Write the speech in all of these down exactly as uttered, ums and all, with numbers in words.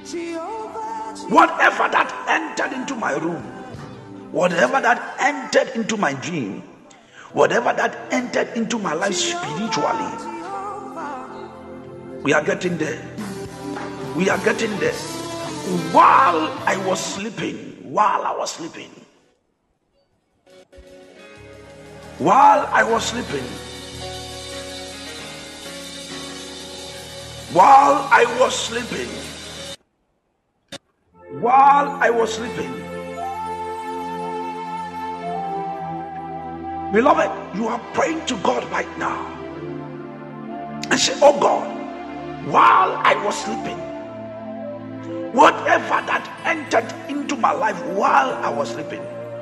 Whatever that entered into my room, whatever that entered into my dream, whatever that entered into my life spiritually, we are getting there. We are getting there. While I was sleeping, while I was sleeping, while I was sleeping, while I was sleeping, while I was sleeping, beloved, you are praying to God right now and say, oh God, while I was sleeping, whatever that entered into my life while I was sleeping,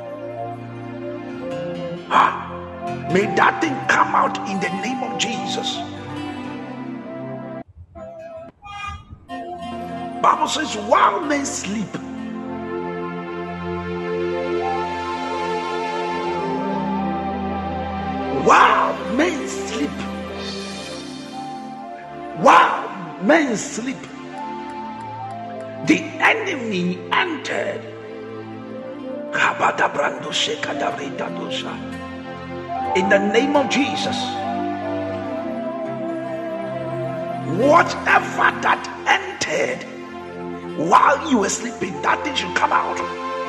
ah, may that thing come out in the name of Jesus. Bible says, while men sleep, while men sleep, while men sleep, the enemy entered. In the name of Jesus, whatever that entered while you were sleeping, that thing should come out.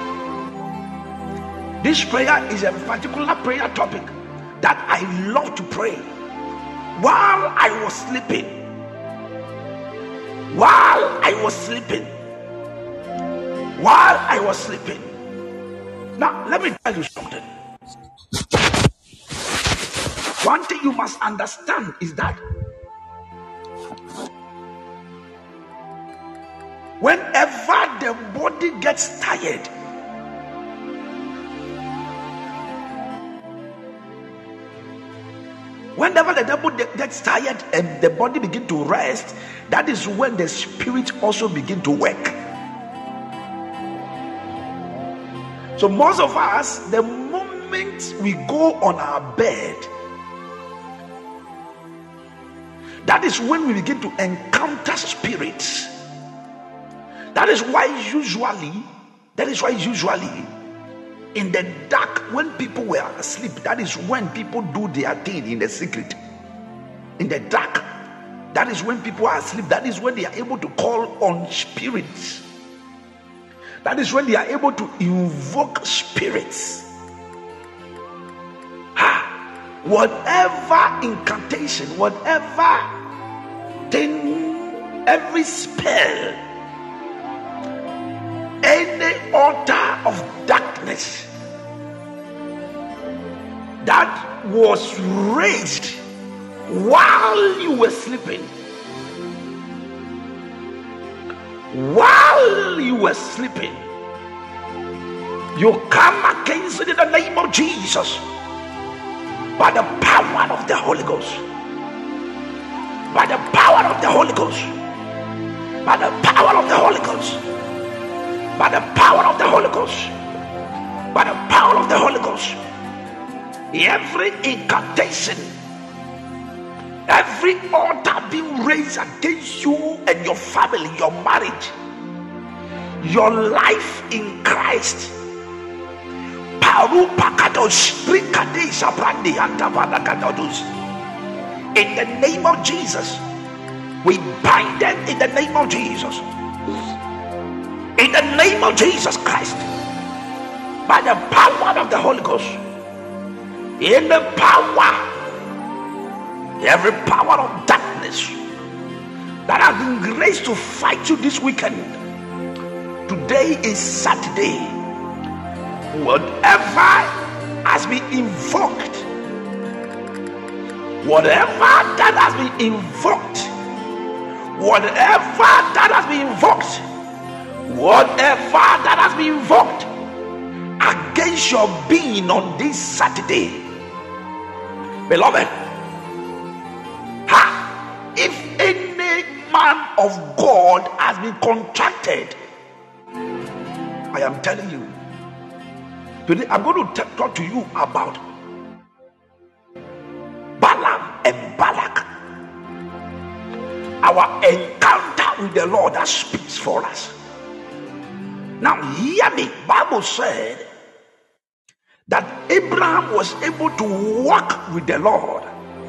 This prayer is a particular prayer topic that I love to pray while I was sleeping. While I was sleeping. While I was sleeping. Now, let me tell you something. One thing you must understand is that whenever the body gets tired, whenever the devil gets tired and the body begins to rest, that is when the spirit also begins to work. So most of us, the moment we go on our bed, that is when we begin to encounter spirits. That is why usually, that is why usually in the dark, when people were asleep, that is when people do their thing in the secret. In the dark, that is when people are asleep. That is when they are able to call on spirits. That is when they are able to invoke spirits. Ha! Whatever incantation, whatever thing, every spell, any altar of darkness that was raised while you were sleeping, while you were sleeping, you come against it in the name of Jesus by the power of the Holy Ghost, by the power of the Holy Ghost, by the power of the Holy Ghost, by the power of the Holy Ghost, by the power of the Holy Ghost. Every incantation, every altar being raised against you and your family, your marriage, your life in Christ, in the name of Jesus, we bind them in the name of Jesus. In the name of Jesus Christ, by the power of the Holy Ghost, in the power, every power of darkness that has been raised to fight you this weekend. Today is Saturday. Whatever has been invoked, whatever that has been invoked, whatever that has been invoked, whatever that has been invoked against your being on this Saturday, beloved, ha, if any man of God has been contracted, I am telling you today, I'm going to t- talk to you about Balaam and Balak. Our encounter with the Lord that speaks for us. Now hear me. Bible said that Abraham was able to walk with the Lord.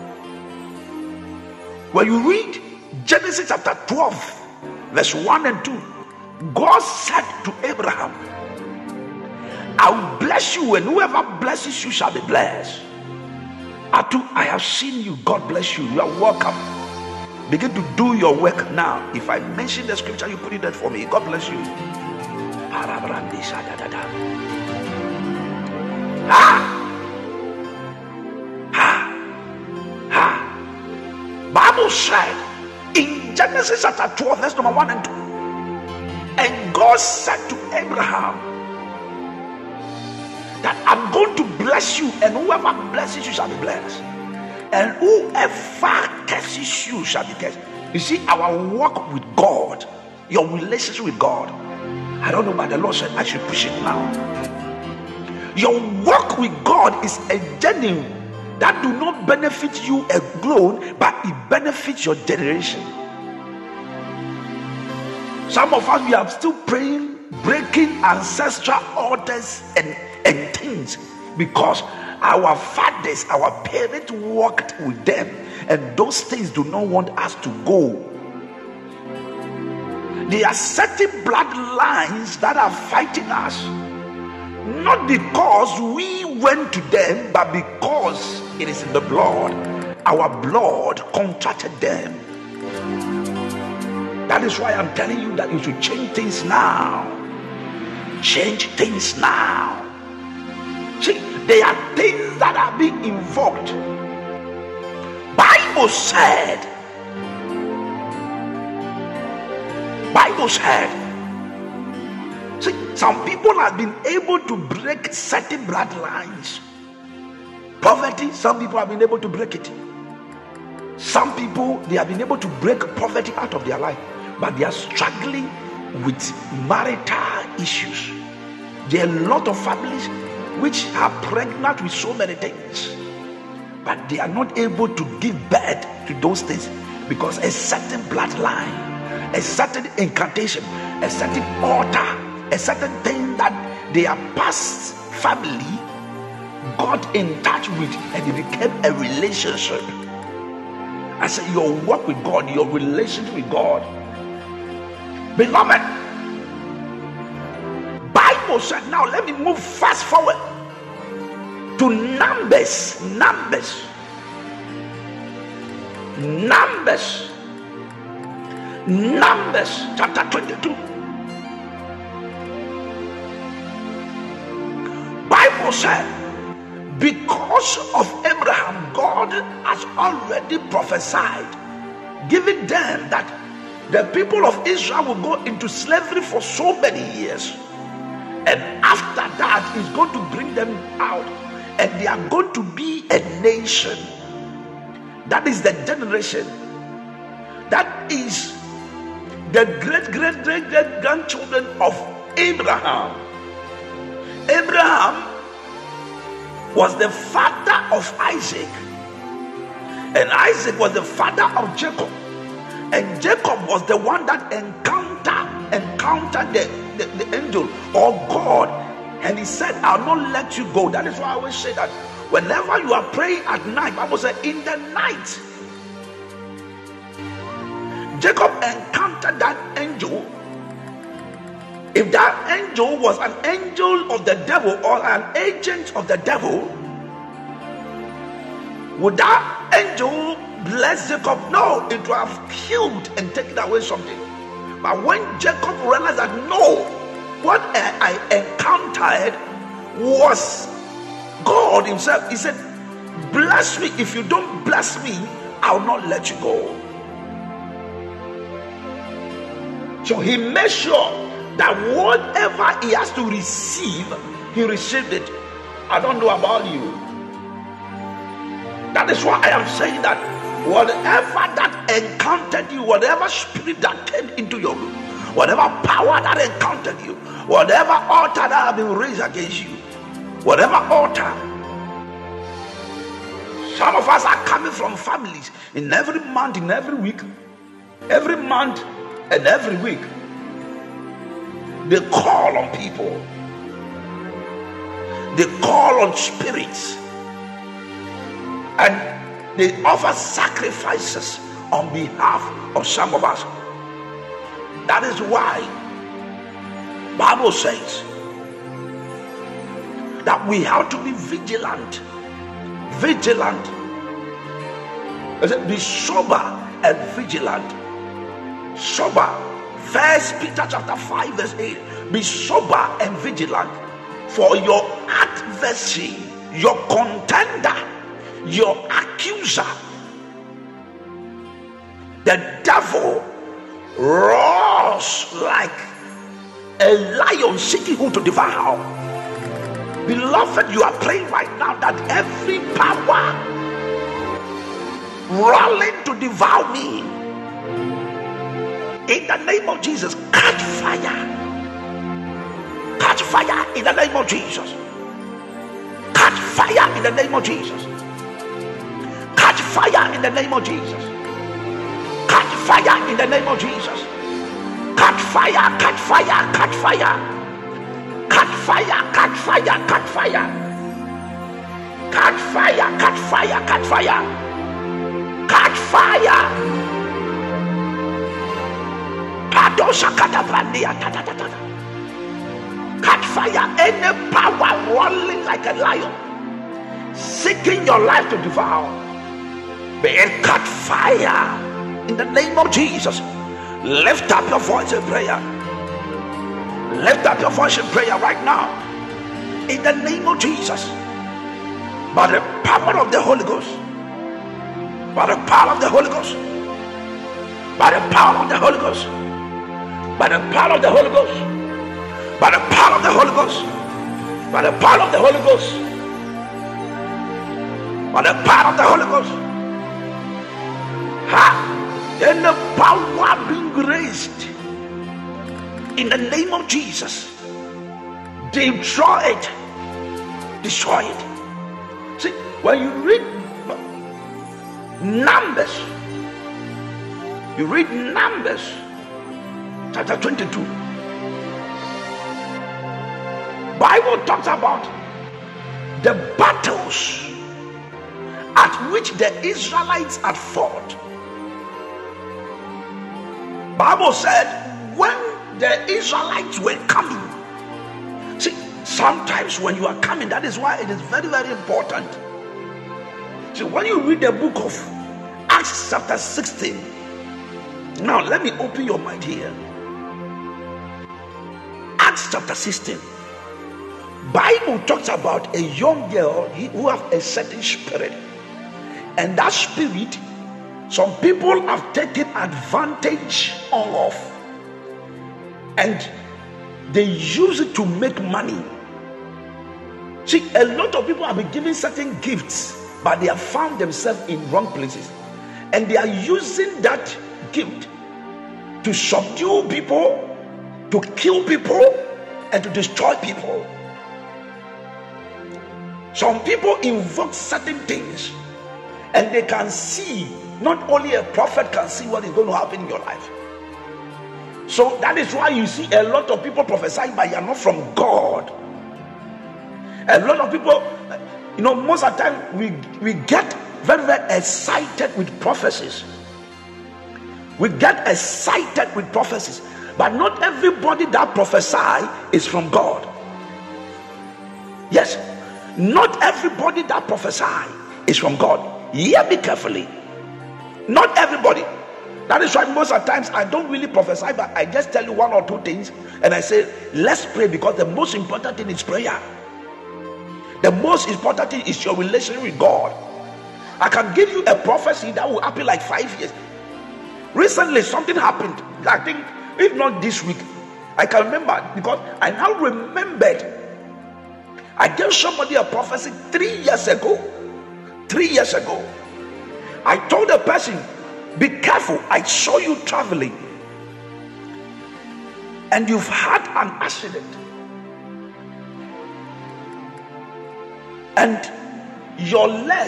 When you read Genesis chapter twelve, verse one and two, God said to Abraham, I will bless you, and whoever blesses you shall be blessed. Atu, I have seen you. God bless you. You are welcome. Begin to do your work now. If I mention the scripture, you put it there for me. God bless you. Ah! Bible said in Genesis chapter twelve, verse number one and two, and God said to Abraham that I'm going to bless you, and whoever blesses you shall be blessed, and whoever curses you shall be cursed. You see, our walk with God, your relationship with God, I don't know, but the Lord said I should push it now. Your walk with God is a journey that do not benefit you alone, but it benefits your generation. Some of us, we are still praying, breaking ancestral altars and, and things, because our fathers, our parents walked with them, and those things do not want us to go. There are certain bloodlines that are fighting us, not because we went to them, but because it is in the blood. Our blood contracted them. That is why I'm telling you that you should change things now. Change things now. See, there are things that are being invoked. Bible said, Bible said, see, some people have been able to break certain bloodlines. Poverty, some people have been able to break it. Some people, they have been able to break poverty out of their life, but they are struggling with marital issues. There are a lot of families which are pregnant with so many things, but they are not able to give birth to those things because a certain bloodline, a certain incantation, a certain altar, a certain thing that their past family got in touch with, and it became a relationship. I said your work with God, your relationship with God. Beloved, Bible said, now let me move fast forward to Numbers, Numbers, Numbers, Numbers chapter twenty-two. Bible said, because of Abraham, God has already prophesied, giving them that the people of Israel will go into slavery for so many years, and after that he's going to bring them out, and they are going to be a nation. That is the generation, that is the great great great great grandchildren of Abraham. Abraham was the father of Isaac, and Isaac was the father of Jacob, and Jacob was the one that encountered encountered the, the, the angel or God, and he said, I'll not let you go. That is why I always say that whenever you are praying at night, Bible said in the night, Jacob encountered that angel. If that angel was an angel of the devil or an agent of the devil, would that angel bless Jacob? No, it would have killed and taken away something. But when Jacob realized that no, what I encountered was God himself, he said, bless me. If you don't bless me, I'll not let you go. So he made sure that whatever he has to receive, he received it. I don't know about you. That is why I am saying that whatever that encountered you, whatever spirit that came into your room, whatever power that encountered you, whatever altar that has been raised against you, whatever altar. Some of us are coming from families in every month, in every week, every month And every week, they call on people. They call on spirits. And they offer sacrifices on behalf of some of us. That is why Bible says that we have to be vigilant. Vigilant. It said, be sober and vigilant. Sober. First Peter chapter five verse eight. Be sober and vigilant, for your adversary, your contender, your accuser, the devil, roars like a lion seeking who to devour. Beloved, you are praying right now that every power rolling to devour me, in the name of Jesus, catch fire. Catch fire in the name of Jesus. Catch fire in the name of Jesus. Catch fire in the name of Jesus. Catch fire in the name of Jesus. Catch fire, catch fire, catch fire. Catch fire, catch fire, catch fire. Catch fire, catch fire, catch fire. Catch fire. Catch fire. Any power rolling like a lion, seeking your life to devour, may it catch fire in the name of Jesus. Lift up your voice in prayer. Lift up your voice in prayer right now. In the name of Jesus. By the power of the Holy Ghost. By the power of the Holy Ghost. By the power of the Holy Ghost. By the power of the Holy Ghost. By the power of the Holy Ghost. By the power of the Holy Ghost. By the power of the Holy Ghost. Ha! Then the power being raised in the name of Jesus. Destroy it. Destroy it. See, when you read Numbers, you read Numbers chapter twenty-two. Bible talks about the battles at which the Israelites had fought. Bible said when the Israelites were coming. See, sometimes when you are coming, that is why it is very, very important. See, when you read the book of Acts chapter sixteen, now let me open your mind here. Acts chapter sixteen. Bible talks about a young girl who have a certain spirit, and that spirit, some people have taken advantage of, and they use it to make money. See, a lot of people have been given certain gifts, but they have found themselves in wrong places, and they are using that gift to subdue people, to kill people, and to destroy people. Some people invoke certain things, and they can see, not only a prophet can see what is going to happen in your life. So that is why you see a lot of people prophesying, but you are not from God. A lot of people, you know, most of the time we, we get very, very excited with prophecies. We get excited with prophecies, but not everybody that prophesy is from God. Yes, not everybody that prophesy is from God. Hear me carefully. Not everybody. That is why most of the times I don't really prophesy, but I just tell you one or two things and I say, let's pray, because the most important thing is prayer. The most important thing is your relationship with God. I can give you a prophecy that will happen like five years. Recently, something happened. I think, if not this week, I can remember, because I now remembered. I gave somebody a prophecy three years ago. Three years ago. I told the person, be careful, I saw you traveling and you've had an accident, and your leg,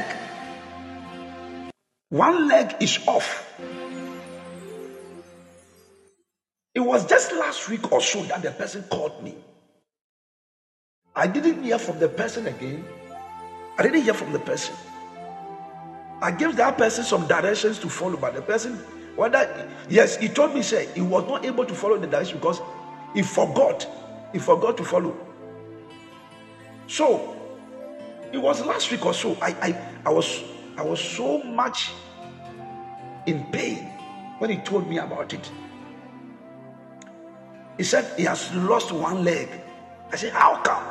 one leg is off. was just last week or so that the person called me. I didn't hear from the person again. I didn't hear from the person. I gave that person some directions to follow, but the person, whether yes, he told me, say he was not able to follow the direction because he forgot. He forgot to follow. So it was last week or so. I I, I was I was so much in pain when he told me about it. He said he has lost one leg. I said, how come?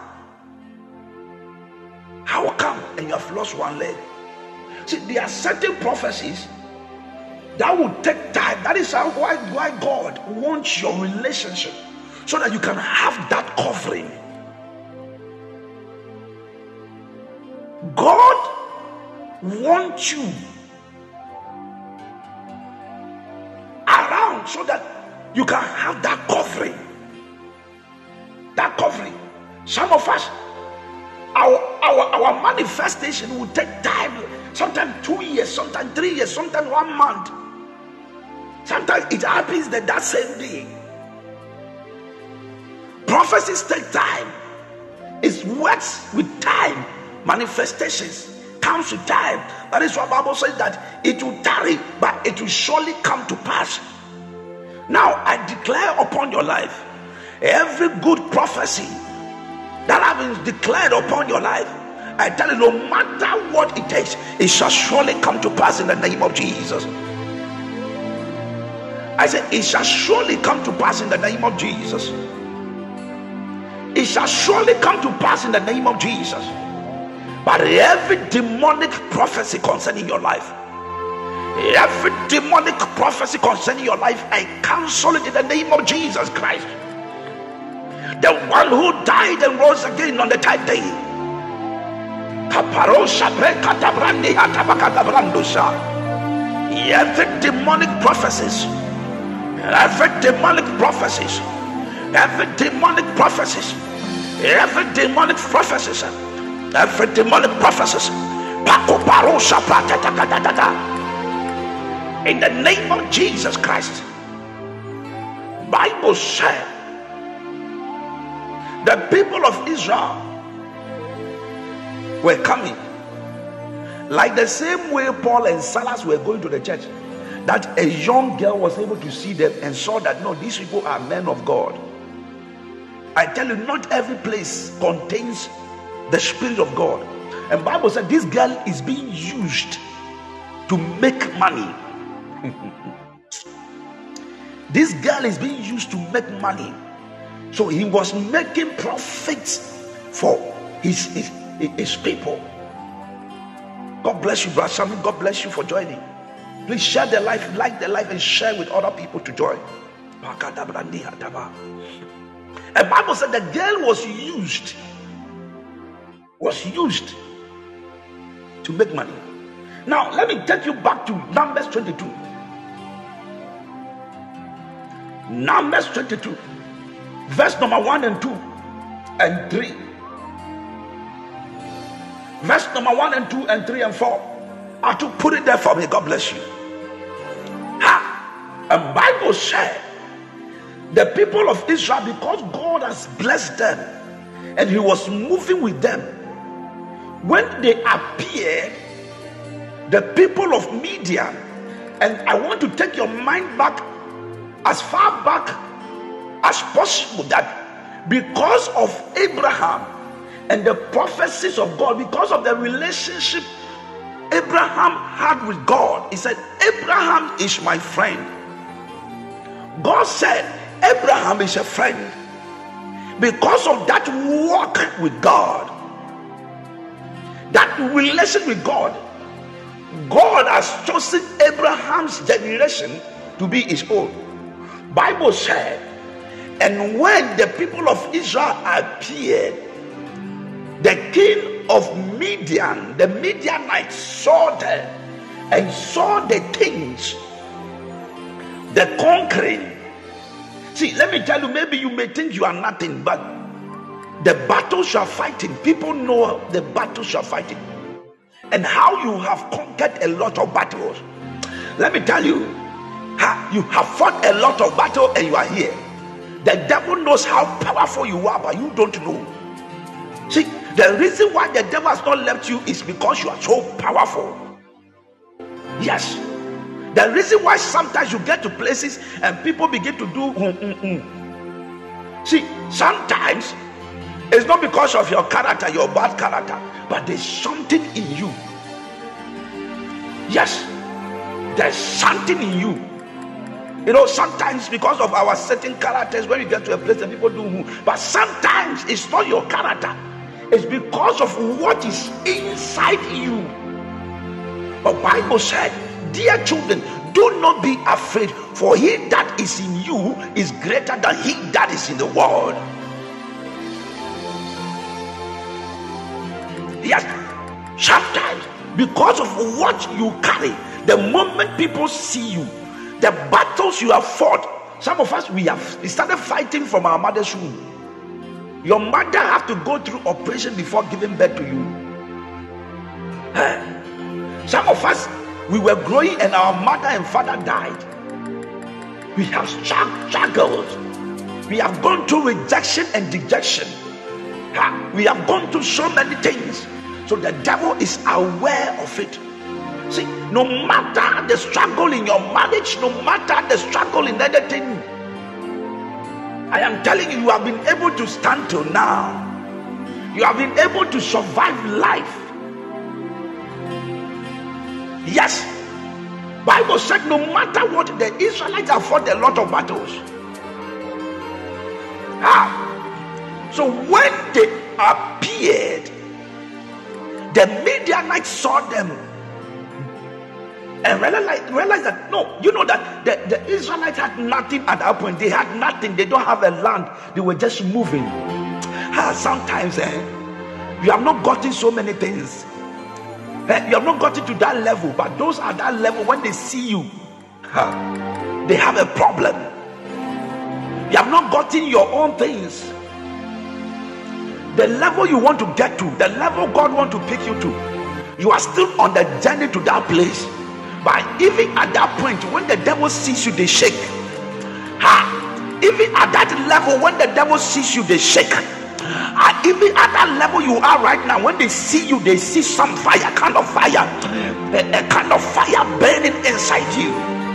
How come? And you have lost one leg? See, there are certain prophecies that will take time. That is how why, why God wants your relationship, so that you can have that covering. God wants you around so that you can have that covering. That covering. Some of us, our our our manifestation will take time. Sometimes two years, sometimes three years, sometimes one month. Sometimes it happens that that same day. Prophecies take time. It works with time. Manifestations comes with time. That is why the Bible says that it will tarry, but it will surely come to pass. Now I declare upon your life, every good prophecy that has been declared upon your life, I tell you, no matter what it takes, it shall surely come to pass in the name of Jesus. I said, it shall surely come to pass in the name of Jesus. It shall surely come to pass in the name of Jesus. But every demonic prophecy concerning your life, every demonic prophecy concerning your life, I cancel it in the name of Jesus Christ, the one who died and rose again on the third day. Every demonic prophecies, every demonic prophecies, every demonic prophecies, every demonic prophecies, every demonic prophecies, in the name of Jesus Christ. Bible said the people of Israel were coming like the same way Paul and Silas were going to the church, that a young girl was able to see them and saw that no, these people are men of God. I tell you, not every place contains the Spirit of God. And Bible said this girl is being used to make money. This girl is being used to make money. So he was making profits for his, his, his people. God bless you, Brother Samuel. God bless you for joining. Please share the life, like the life, and share with other people to join. A Bible said the girl was used, was used to make money. Now, let me take you back to Numbers twenty-two. Numbers twenty-two, verse number one and two and three. Verse number one and two and three and four. I have to put it there for me. God bless you. Ha! And Bible said the people of Israel, because God has blessed them and He was moving with them, when they appeared, the people of Midian, and I want to take your mind back as far back as possible, that because of Abraham and the prophecies of God, because of the relationship Abraham had with God, he said, Abraham is my friend. God said, Abraham is a friend. Because of that walk with God, that relation with God, God has chosen Abraham's generation to be his own. Bible said, and when the people of Israel appeared, the king of Midian, the Midianites, saw them and saw the things, the conquering. See, let me tell you, maybe you may think you are nothing, but the battles you are fighting, people know the battles you are fighting and how you have conquered a lot of battles. Let me tell you, you have fought a lot of battles and you are here. The devil knows how powerful you are, but you don't know. See, the reason why the devil has not left you is because you are so powerful. Yes. The reason why sometimes you get to places and people begin to do mm, mm, mm. See, sometimes it's not because of your character, your bad character, but there's something in you. Yes, there's something in you. You know, sometimes because of our certain characters, when we get to a place that people do mm, but sometimes it's not your character. It's because of what is inside you. The Bible said, dear children, do not be afraid, for he that is in you is greater than he that is in the world. Yes, sometimes because of what you carry, the moment people see you, the battles you have fought, some of us, we have we started fighting from our mother's womb. Your mother have to go through operation before giving birth to you. Some of us, we were growing and our mother and father died. We have struggled. We have gone through rejection and dejection. We have gone through so many things. So the devil is aware of it. See, no matter the struggle in your marriage, no matter the struggle in anything, I am telling you, you have been able to stand till now. You have been able to survive life. Yes, Bible said no matter what, the Israelites have fought a lot of battles. Ah, so when they appeared, the Midianites saw them and realized, realized that no, you know that the, the Israelites had nothing at that point. They had nothing. They don't have a land. They were just moving. Ah, sometimes eh, you have not gotten so many things. Eh, you have not gotten to that level. But those at that level, when they see you, huh, they have a problem. You have not gotten your own things. The level you want to get to, the level God wants to pick you to, you are still on the journey to that place. But even at that point, when the devil sees you, they shake. Ha! Even at that level, when the devil sees you, they shake. And even at that level you are right now, when they see you, they see some fire, kind of fire, a, a kind of fire burning inside you.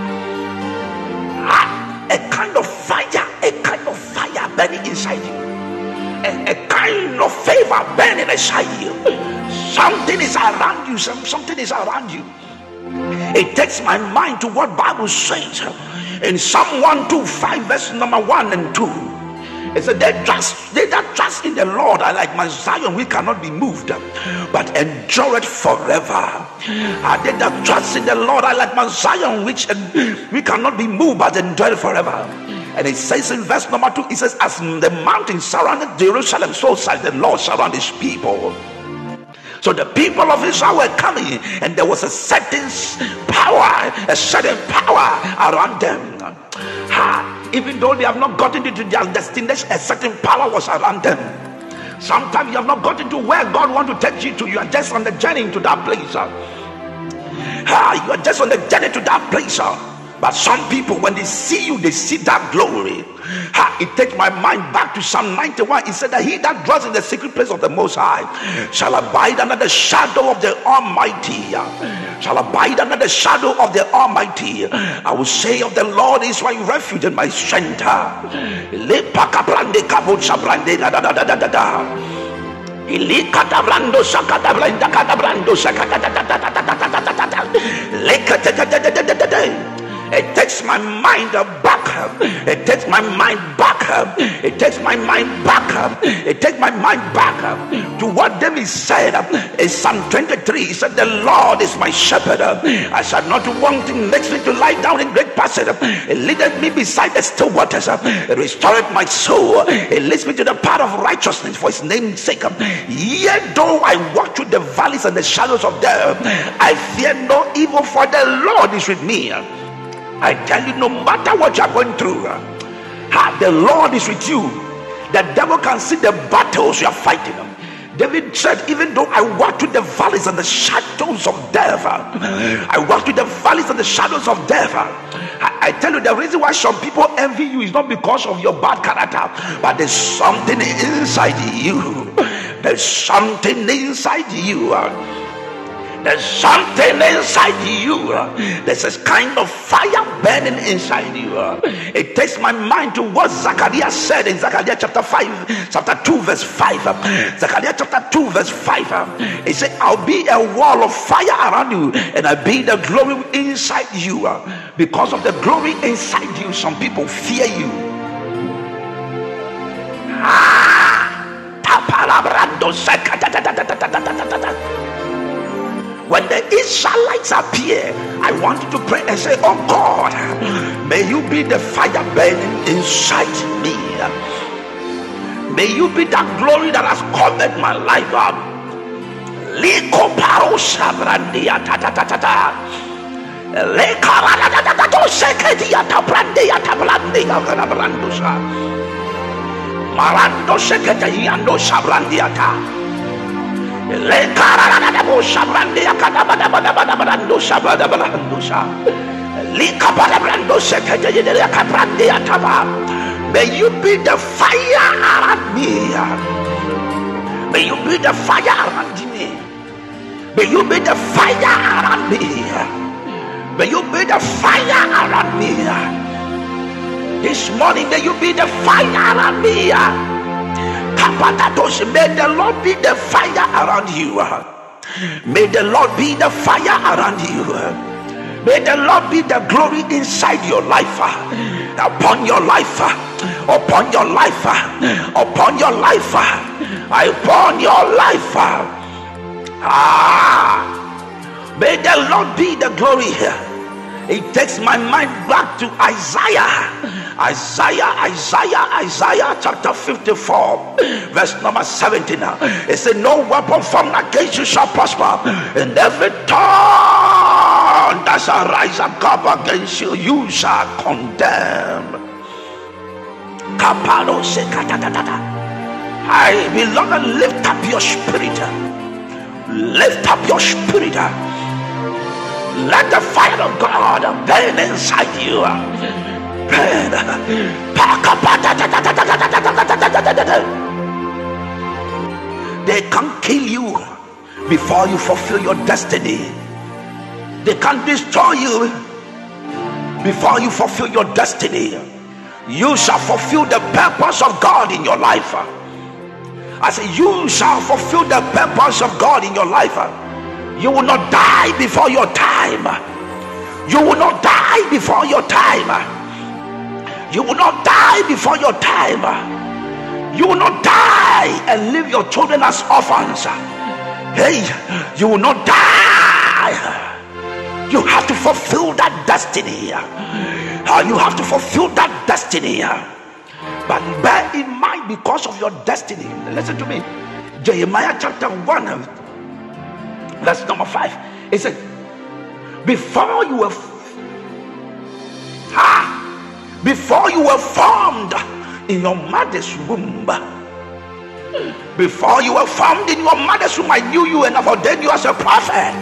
Ha! A kind of fire, a kind of fire burning inside you. A, a kind of favor burning inside you. Something is around you. Some, something is around you. It takes my mind to what Bible says in Psalm one twenty-five verse number one and two. It said, they trust, they that trust in the Lord are like Mount Zion, we cannot be moved, but endure it forever. Are they that trust in the Lord are like Mount Zion, which we cannot be moved, but endure it forever. And it says in verse number two, it says, as the mountains surrounded Jerusalem, so shall the Lord surround his people. So the people of Israel were coming, and there was a certain power, a certain power around them. Ha! Even though they have not gotten into their destination, a certain power was around them. Sometimes you have not gotten to where God wants to take you to. You are just on the journey to that place. Ha! You are just on the journey to that place. But some people, when they see you, they see that glory. Ha, it takes my mind back to Psalm ninety-one. It said that he that dwells in the secret place of the Most High shall abide under the shadow of the Almighty. Shall abide under the shadow of the Almighty. I will say of the Lord is my refuge and my strength. It takes my mind back. It takes my mind back. It takes my mind back. It takes my mind back to what David said in Psalm twenty-three. He said, the Lord is my shepherd. I shall not want. Him makes me to lie down in great pastures. It leadeth me beside the still waters. It restoreth my soul. It leads me to the path of righteousness for his name's sake. Yet though I walk through the valleys and the shadows of death, I fear no evil, for the Lord is with me. I tell you, no matter what you are going through, ah, the Lord is with you. The devil can see the battles you are fighting. David said, even though I walk through the valleys and the shadows of death, I walk through the valleys and the shadows of death, I, I tell you, the reason why some people envy you is not because of your bad character, but there's something inside you. There's something inside you. There's something inside you. There's a kind of fire burning inside you. It takes my mind to what Zechariah said in Zechariah chapter five, chapter two, verse five. Zechariah chapter two, verse five. It said, I'll be a wall of fire around you, and I'll be the glory inside you. Because of the glory inside you, some people fear you. Ah, when the Israelites appear, I want you to pray and say, oh God, may you be the fire burning inside me. May you be that glory that has covered my life up. Liko parosa brandia ta ta ta ta ta. Le karada ta ta ta to sekedia ta brandia ta brandia kana brandusa. Marando sekedia ando sabrandia ta. Le karada ta bo sabrandia kana bada bada bada brando sabada brandusa. Lika bada brando sekedia ka brandia ta ba. May you be the fire around me. May you be the fire around me. May you be the fire around me. May you be the fire around me. This morning, may you be the fire around me. May the Lord be the fire around you. May the Lord be the fire around you. May the Lord be the glory inside your life, upon your life, upon your life, upon your life, upon your life. Ah, may the Lord be the glory here. It takes my mind back to Isaiah, Isaiah, Isaiah, Isaiah chapter fifty-four, verse number seventeen. It said, no weapon formed against you shall prosper, and every tongue that shall rise up against you, you shall condemn. I beloved, lift up your spirit. Lift up your spirit. Let the fire of God burn inside you. Burn. They can't kill you before you fulfill your destiny. They can't destroy you before you fulfill your destiny. You shall fulfill the purpose of God in your life. I say, you shall fulfill the purpose of God in your life. You will not die before your time. You will not die before your time. You will not die before your time. You will not die and leave your children as orphans. Hey, you will not die. You have to fulfill that destiny. You have to fulfill that destiny. But bear in mind, because of your destiny, listen to me. Jeremiah chapter one, verse number five. It said, before you were ah, before you were formed in your mother's womb, before you were formed in your mother's womb, I knew you and I've ordained you as a prophet.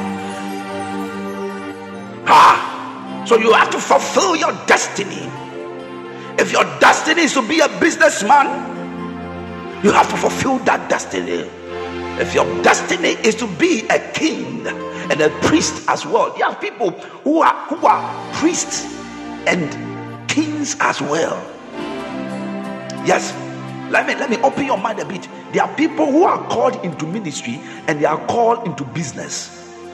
Ah, so you have to fulfill your destiny. If your destiny is to be a businessman, you have to fulfill that destiny. If your destiny is to be a king and a priest as well, there are people who are who are priests and kings as well. Yes, let me let me open your mind a bit. There are people who are called into ministry and they are called into business.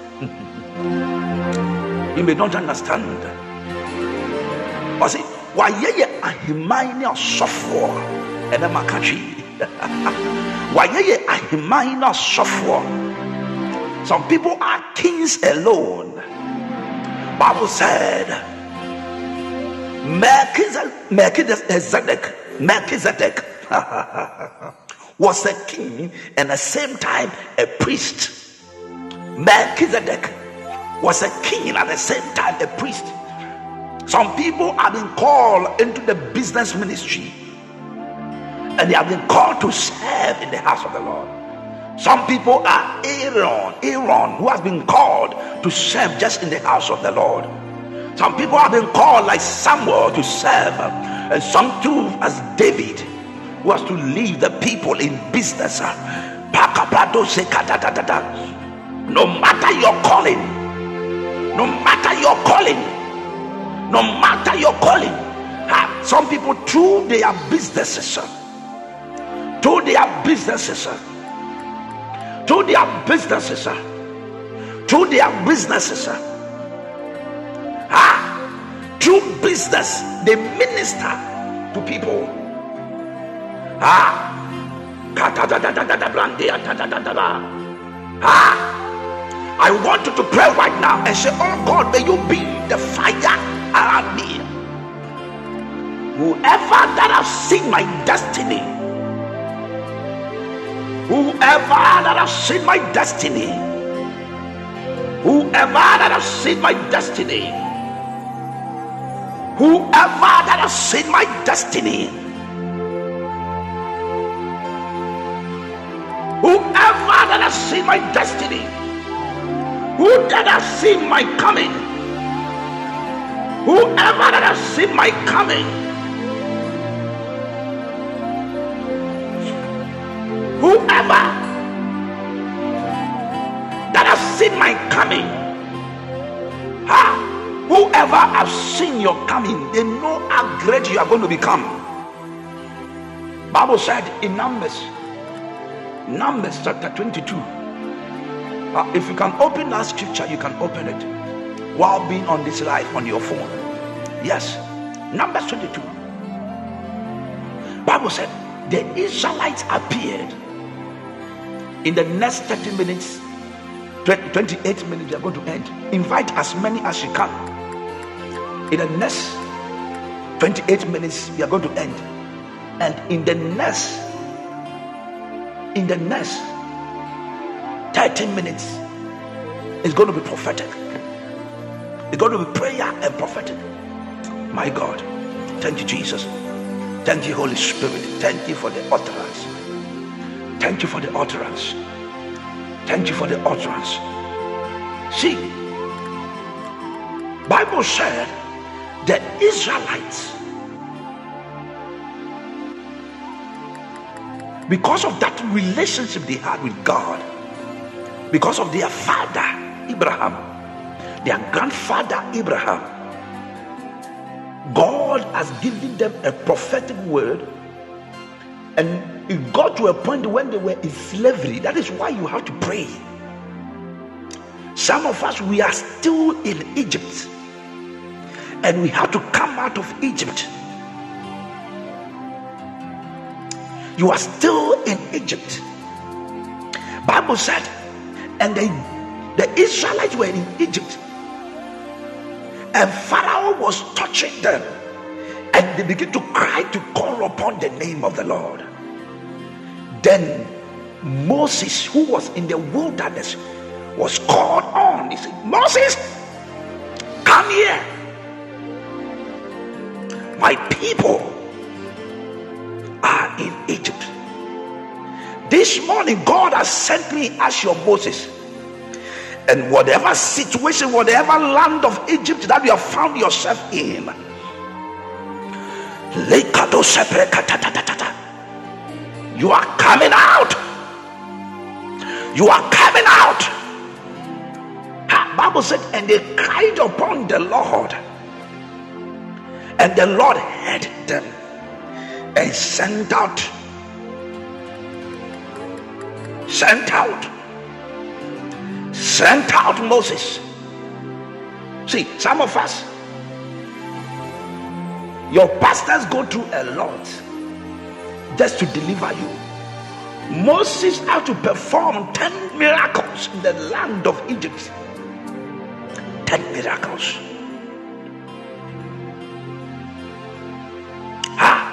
You may not understand. Or say, why ye ahimani software and a makachi? Why ye ahimani software? Some people are kings alone. Bible said Melchizedek, Melchizedek was a king and at the same time a priest. Melchizedek was a king at the same time a priest. Some people have been called into the business ministry and they have been called to serve in the house of the Lord. Some people are Aaron, Aaron who has been called to serve just in the house of the Lord. Some people have been called like Samuel to serve, and some too as David, who has to lead the people in business. No matter your calling, no matter your calling, no matter your calling, some people through their businesses, through their businesses, through their businesses, through their businesses, ah, through business, they minister to people. Ah, ah, I want you to pray right now and say, oh God, may you be the fire around me. Whoever that has seen my destiny, whoever that has seen my destiny, whoever that has seen my destiny, whoever that has seen my destiny, whoever that has seen my destiny, who that has seen my coming, whoever that has seen my coming, whoever that has seen my coming, ha, whoever has seen your coming, they know how great you are going to become. Bible said in Numbers, Numbers chapter twenty-two. Uh, if you can open that scripture, you can open it while being on this live on your phone. Yes, Numbers twenty-two. Bible said the Israelites appeared. In the next thirty minutes, twenty-eight minutes, we are going to end. Invite as many as you can. In the next twenty-eight minutes, we are going to end. And in the next, in the next thirty minutes, it's going to be prophetic. It's going to be prayer and prophetic. My God, thank you, Jesus. Thank you, Holy Spirit. Thank you for the utterance. Thank you for the utterance. Thank you for the utterance. See, Bible said the Israelites, because of that relationship they had with God, because of their father Abraham, their grandfather Abraham, God has given them a prophetic word, and it got to a point when they were in slavery. That is why you have to pray. Some of us, we are still in Egypt, and we have to come out of Egypt. You are still in Egypt. Bible said, and they, the Israelites were in Egypt, and Pharaoh was touching them, and they began to cry to call upon the name of the Lord. Then Moses, who was in the wilderness, was called on. He said, Moses, come here. My people are in Egypt. This morning, God has sent me as your Moses. And whatever situation, whatever land of Egypt that you have found yourself in, you are coming out. You are coming out. The Bible said, and they cried upon the Lord, and the Lord heard them and sent out, sent out, sent out Moses. See, some of us, your pastors go through a lot just to deliver you. Moses had to perform ten miracles in the land of Egypt. Ten miracles. Ah.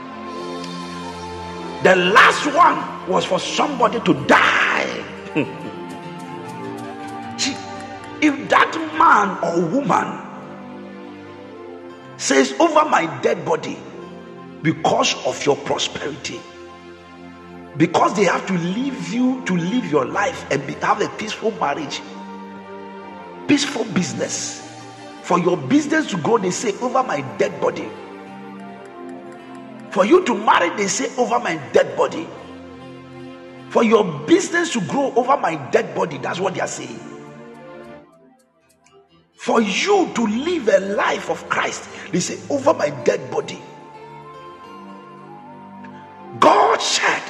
The last one was for somebody to die. See, if that man or woman says, over my dead body, because of your prosperity, because they have to leave you to live your life and be, have a peaceful marriage, peaceful business, For your business to grow, they say, over my dead body. For you to marry, they say, over my dead body. For your business to grow, over my dead body. That's what they are saying. For you to live a life of Christ, they say, over my dead body. God said,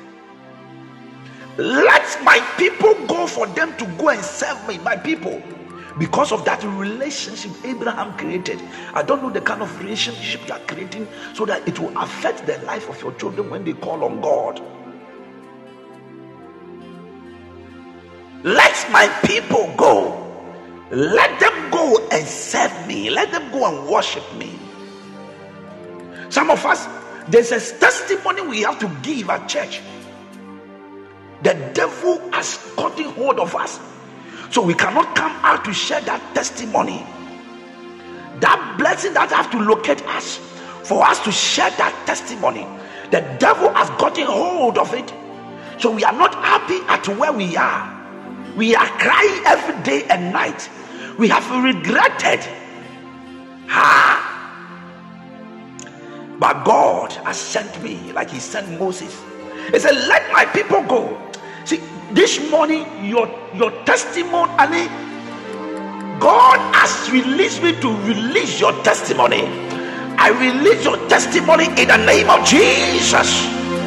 let my people go, for them to go and serve me. My people. Because of that relationship Abraham created. I don't know the kind of relationship you are creating so that it will affect the life of your children when they call on God. Let my people go. Let them go and serve me. Let them go and worship me. Some of us, there's a testimony we have to give at church. The devil has gotten hold of us, so we cannot come out to share that testimony. That blessing that have to locate us for us to share that testimony. The devil has gotten hold of it, so we are not happy at where we are. We are crying every day and night. We have regretted. Ah. But God has sent me like he sent Moses. He said, let my people go. See, this morning, your, your testimony, God has released me to release your testimony. I release your testimony in the name of Jesus.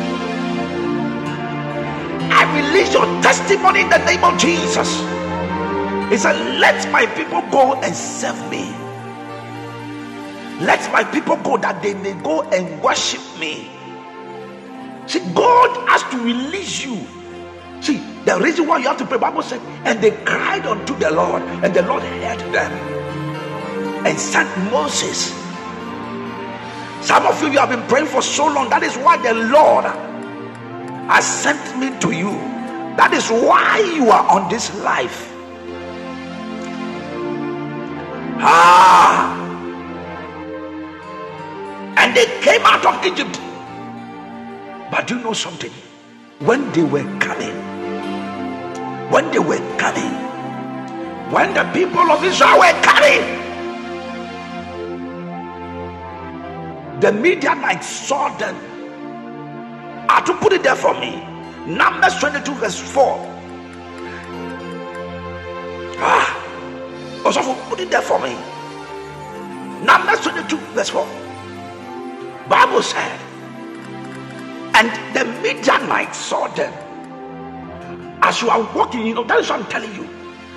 I release your testimony in the name of Jesus. He said, let my people go and serve me. Let my people go that they may go and worship me. See, God has to release you. See, the reason why you have to pray, the Bible said, and they cried unto the Lord, and the Lord heard them and sent Moses. Some of you, you have been praying for so long. That is why the Lord has sent me to you. That is why you are on this life. Ah. And they came out of Egypt. But do you know something? When they were coming, when they were coming, when the people of Israel were coming, the Midianites saw them. I have to put it there for me. Numbers twenty-two verse four. Ah, also put it there for me. Numbers twenty-two verse four. Bible said, and the Midianites saw them. As you are walking, you know, that is what I'm telling you.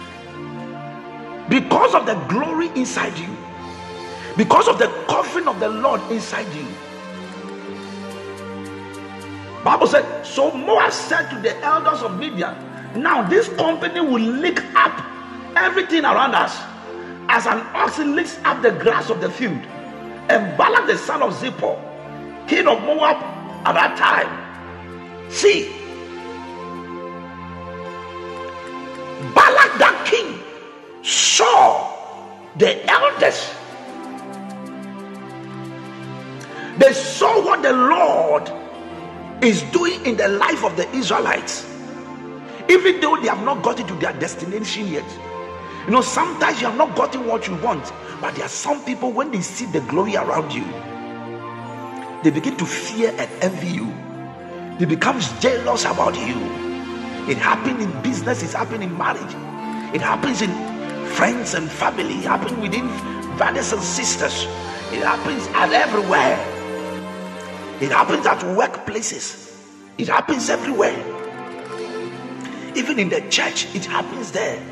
Because of the glory inside you, because of the covering of the Lord inside you. Bible said, so Moab said to the elders of Midian, now this company will lick up everything around us, as an oxen licks up the grass of the field. And Balak the son of Zippor, king of Moab at that time, see, Balak that king saw the elders. They saw what the Lord is doing in the life of the Israelites, even though they have not gotten to their destination yet. You know, sometimes you have not gotten what you want, but there are some people, when they see the glory around you, they begin to fear and envy you. They become jealous about you. It happens in business, it happens in marriage, it happens in friends and family, it happens within brothers and sisters, it happens at everywhere. It happens at workplaces. It happens everywhere. Even in the church, it happens there.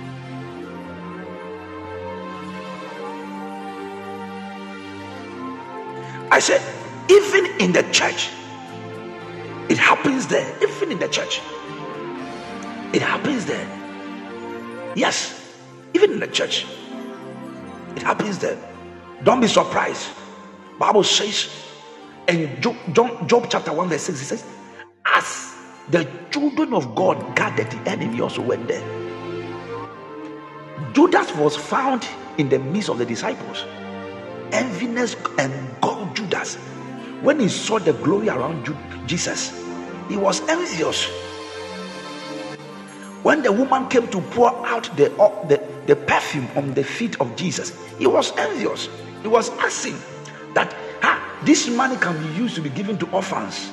I said, even in the church, it happens there. Even in the church, it happens there. Yes, even in the church, it happens there. Don't be surprised. Bible says in Job, Job, Job chapter one verse six, it says, as the children of God gathered, the enemy also went there. Judas was found in the midst of the disciples. Enviness and God, Judas, when he saw the glory around Jesus, he was envious. When the woman came to pour out the, the, the perfume on the feet of Jesus. He was envious. He was asking that ah, this money can be used to be given to orphans.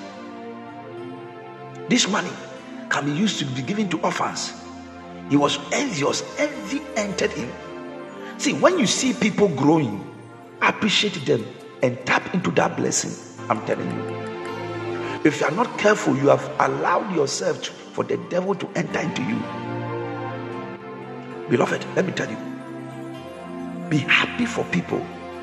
This money can be used to be given to orphans. He was envious. Envy entered him. See, when you see people growing, appreciate them and tap into that blessing. I'm telling you. If you are not careful, you have allowed yourself to, for the devil to enter into you. Beloved, let me tell you. Be happy for people.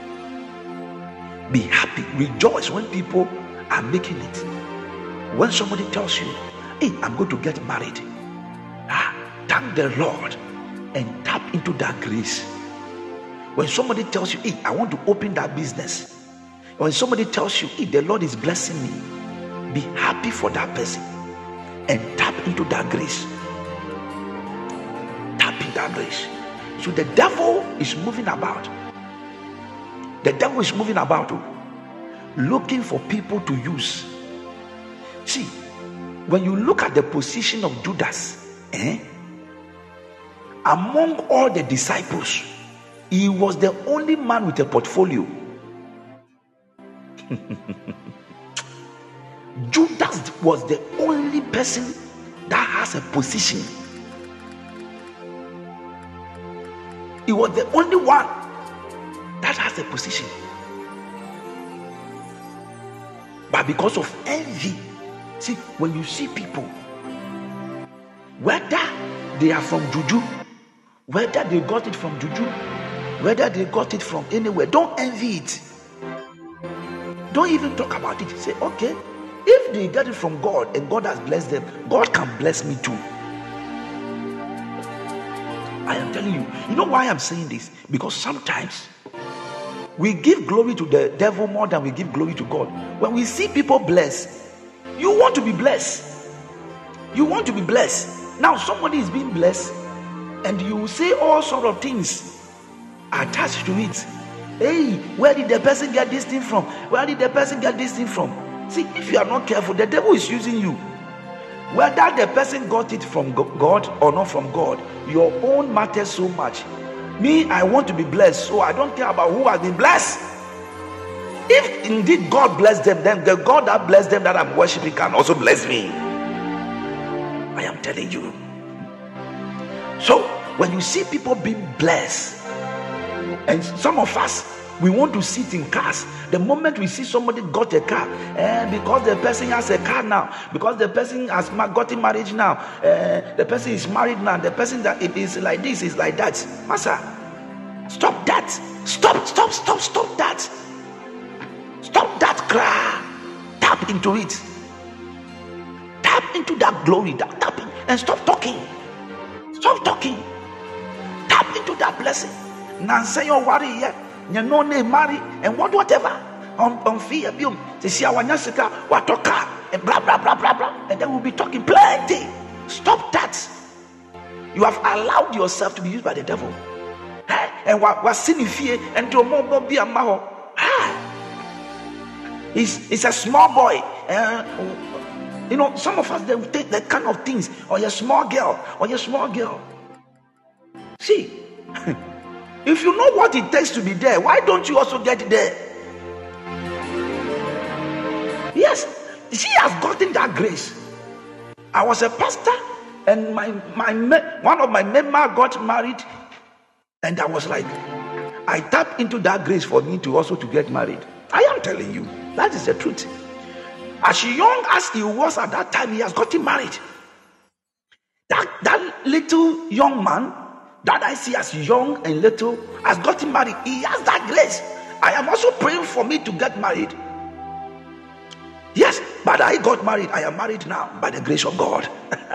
Be happy. Rejoice when people are making it. When somebody tells you, hey, I'm going to get married. Ah, thank the Lord and tap into that grace. When somebody tells you, hey, I want to open that business. When somebody tells you, hey, the Lord is blessing me, be happy for that person and tap into that grace. Tap into that grace. So the devil is moving about. The devil is moving about, looking for people to use. See, when you look at the position of Judas, eh, among all the disciples, he was the only man with a portfolio. Judas was the only person that has a position. He was the only one that has a position. But because of envy, see, when you see people, whether they are from juju, whether they got it from juju, whether they got it from anywhere, don't envy it. Don't even talk about it. Say, okay, if they get it from God and God has blessed them, God can bless me too. I am telling you. You know why I'm saying this? Because sometimes we give glory to the devil more than we give glory to God. When we see people blessed, you want to be blessed. You want to be blessed. Now somebody is being blessed and you say all sort of things attached to it. Hey, where did the person get this thing from? Where did the person get this thing from? See, if you are not careful, the devil is using you. Whether the person got it from God or not from God, your own matters so much. Me, I want to be blessed, so I don't care about who has been blessed. If indeed God blessed them, then the God that blessed them that I'm worshiping can also bless me. I am telling you. So, when you see people being blessed, and some of us, we want to sit in cars. The moment we see somebody got a car, and because the person has a car now, because the person has gotten married now, uh, the person is married now, the person that it is like this is like that. Master, stop that! Stop! Stop! Stop! Stop that! Stop that cry! Tap into it. Tap into that glory. That tapping, and stop talking. Stop talking. Tap into that blessing. Now say your worry yet. You know name marry and what whatever on on fear biom to see our nyasika what talk and blah blah blah blah blah, and then we'll be talking plenty. Stop that. You have allowed yourself to be used by the devil. And what was sin fear and to more be a maho. He's he's a small boy. Uh, you know, some of us they will take that kind of things, or you're a small girl, or you're a small girl. See. If you know what it takes to be there, why don't you also get there? Yes, she has gotten that grace. I was a pastor, and my my one of my members got married, and I was like, I tapped into that grace for me to also to get married. I am telling you, that is the truth. As young as he was at that time, he has gotten married. That that little young man that I see as young and little has gotten married. He has that grace. I am also praying for me to get married. Yes, but I got married. I am married now by the grace of God.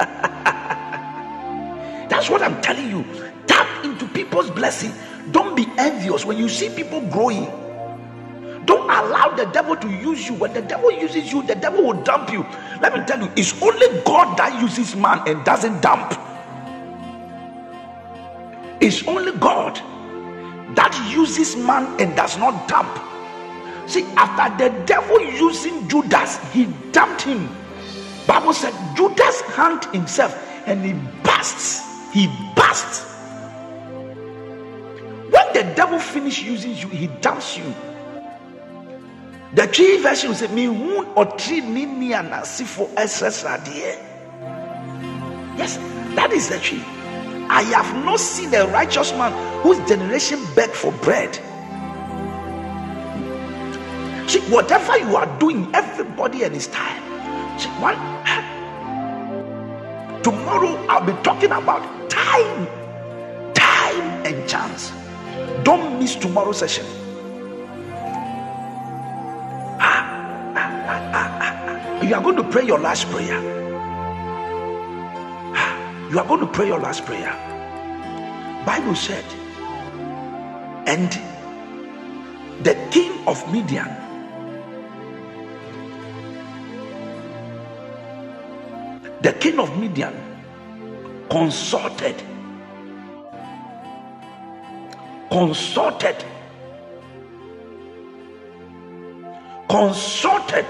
That's what I'm telling you. Tap into people's blessing. Don't be envious when you see people growing. Don't allow the devil to use you. When the devil uses you, the devil will dump you. Let me tell you, it's only God that uses man and doesn't dump. It's only God that uses man and does not dump. See, after the devil using Judas, he dumped him. Bible said Judas hanged himself and he burst. He burst. when the devil finish using you, he dumps you. The tree version will say, "Me who or tree nini anasifo esesradie." Yes, that is the tree. I have not seen a righteous man whose generation begged for bread. See, whatever you are doing, everybody and his time. See, one, tomorrow I'll be talking about time, time and chance. Don't miss tomorrow's session. Ah, ah, ah, ah, ah. You are going to pray your last prayer. Ah, you are going to pray your last prayer. Bible said, and the king of Midian The king of Midian consulted, consulted, consulted,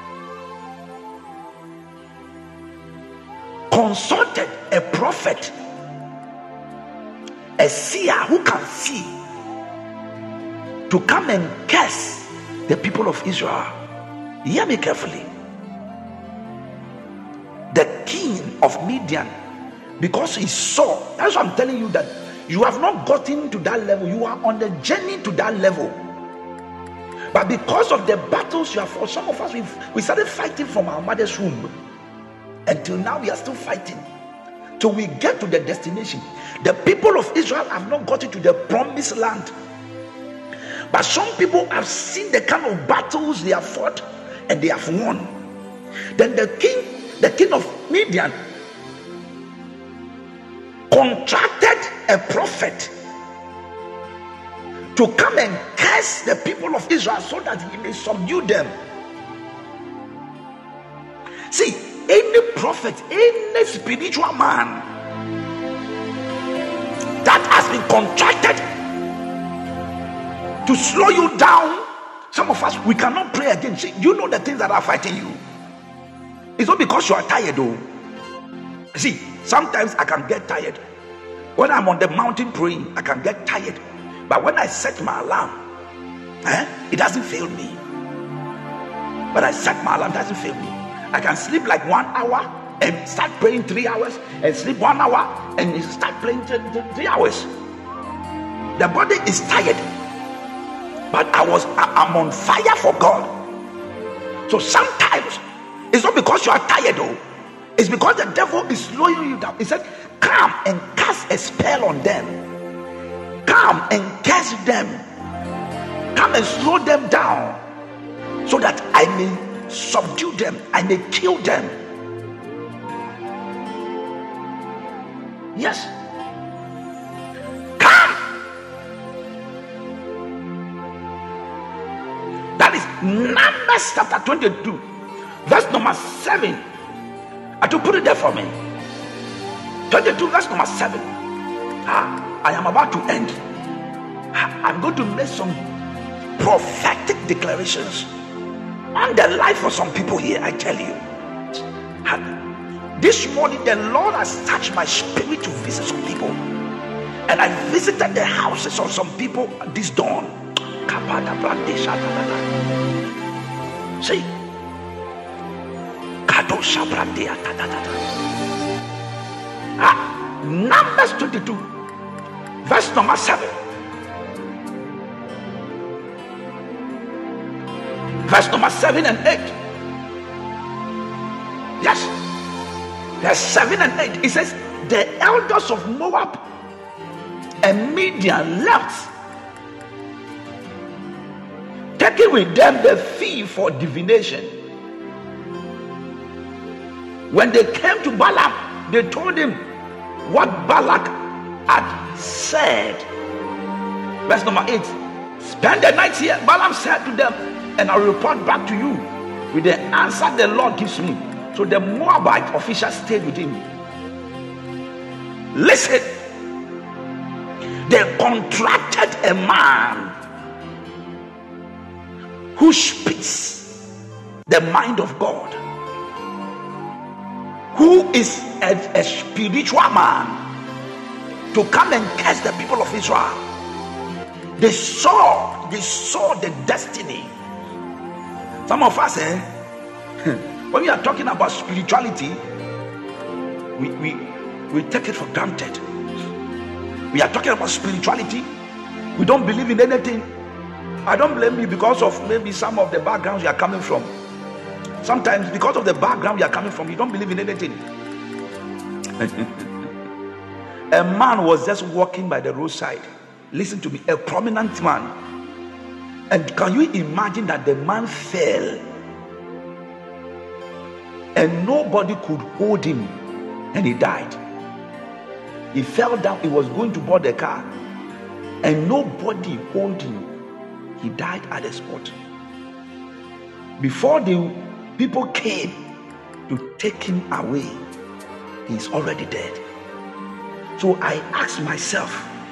consulted a prophet, a seer who can see, to come and curse the people of Israel. Hear me carefully. The king of Midian, because he saw, that's what I'm telling you, that you have not gotten to that level. You are on the journey to that level. But because of the battles you have fought, some of us, we've, we started fighting from our mother's womb. Until now, we are still fighting. Till we get to the destination. The people of Israel have not gotten to the promised land. But some people have seen the kind of battles they have fought and they have won. Then the king The king of Midian contracted a prophet to come and curse the people of Israel so that he may subdue them. See, any prophet, any spiritual man that has been contracted to slow you down, some of us, we cannot pray again. See, you know the things that are fighting you. It's not because you are tired though. See, sometimes I can get tired. When I'm on the mountain praying, I can get tired. But when I set my alarm, eh, it doesn't fail me. But I set my alarm, it doesn't fail me. I can sleep like one hour and start praying three hours, and sleep one hour and start praying three, three hours. The body is tired, but I was I, I'm on fire for God. So sometimes it's not because you are tired though. It's because the devil is slowing you down. He said, "Come and cast a spell on them. Come and curse them. Come and slow them down, so that I may subdue them. I may kill them." Yes. Come. That is Numbers chapter twenty-two. Verse number seven. I to put it there for me. twenty-two, verse number seven. Ah, I am about to end. I'm going to make some prophetic declarations on the life of some people here. I tell you, this morning the Lord has touched my spirit to visit some people, and I visited the houses of some people this dawn. See. Ah, Numbers twenty-two, verse number seven. Verse number seven and eight. Yes, verse seven and eight. It says, "The elders of Moab and Midian left, taking with them the fee for divination. When they came to Balaam, they told him what Balak had said." Verse number eight. "Spend the night here," Balaam said to them, "and I'll report back to you with the answer the Lord gives me." So the Moabite officials stayed with him. Listen, they contracted a man who speaks the mind of God, who is a, a spiritual man, to come and curse the people of Israel. They saw, they saw the destiny. Some of us, eh, when we are talking about spirituality, we, we, we take it for granted. We are talking about spirituality. We don't believe in anything. I don't blame you because of maybe some of the backgrounds you are coming from. Sometimes because of the background you are coming from, you don't believe in anything. A man was just walking by the roadside. Listen to me, a prominent man. And can you imagine that the man fell and nobody could hold him and he died? He fell down, he was going to board the car and nobody hold him. He died at the spot. Before the people came to take him away, he's already dead. So I asked myself,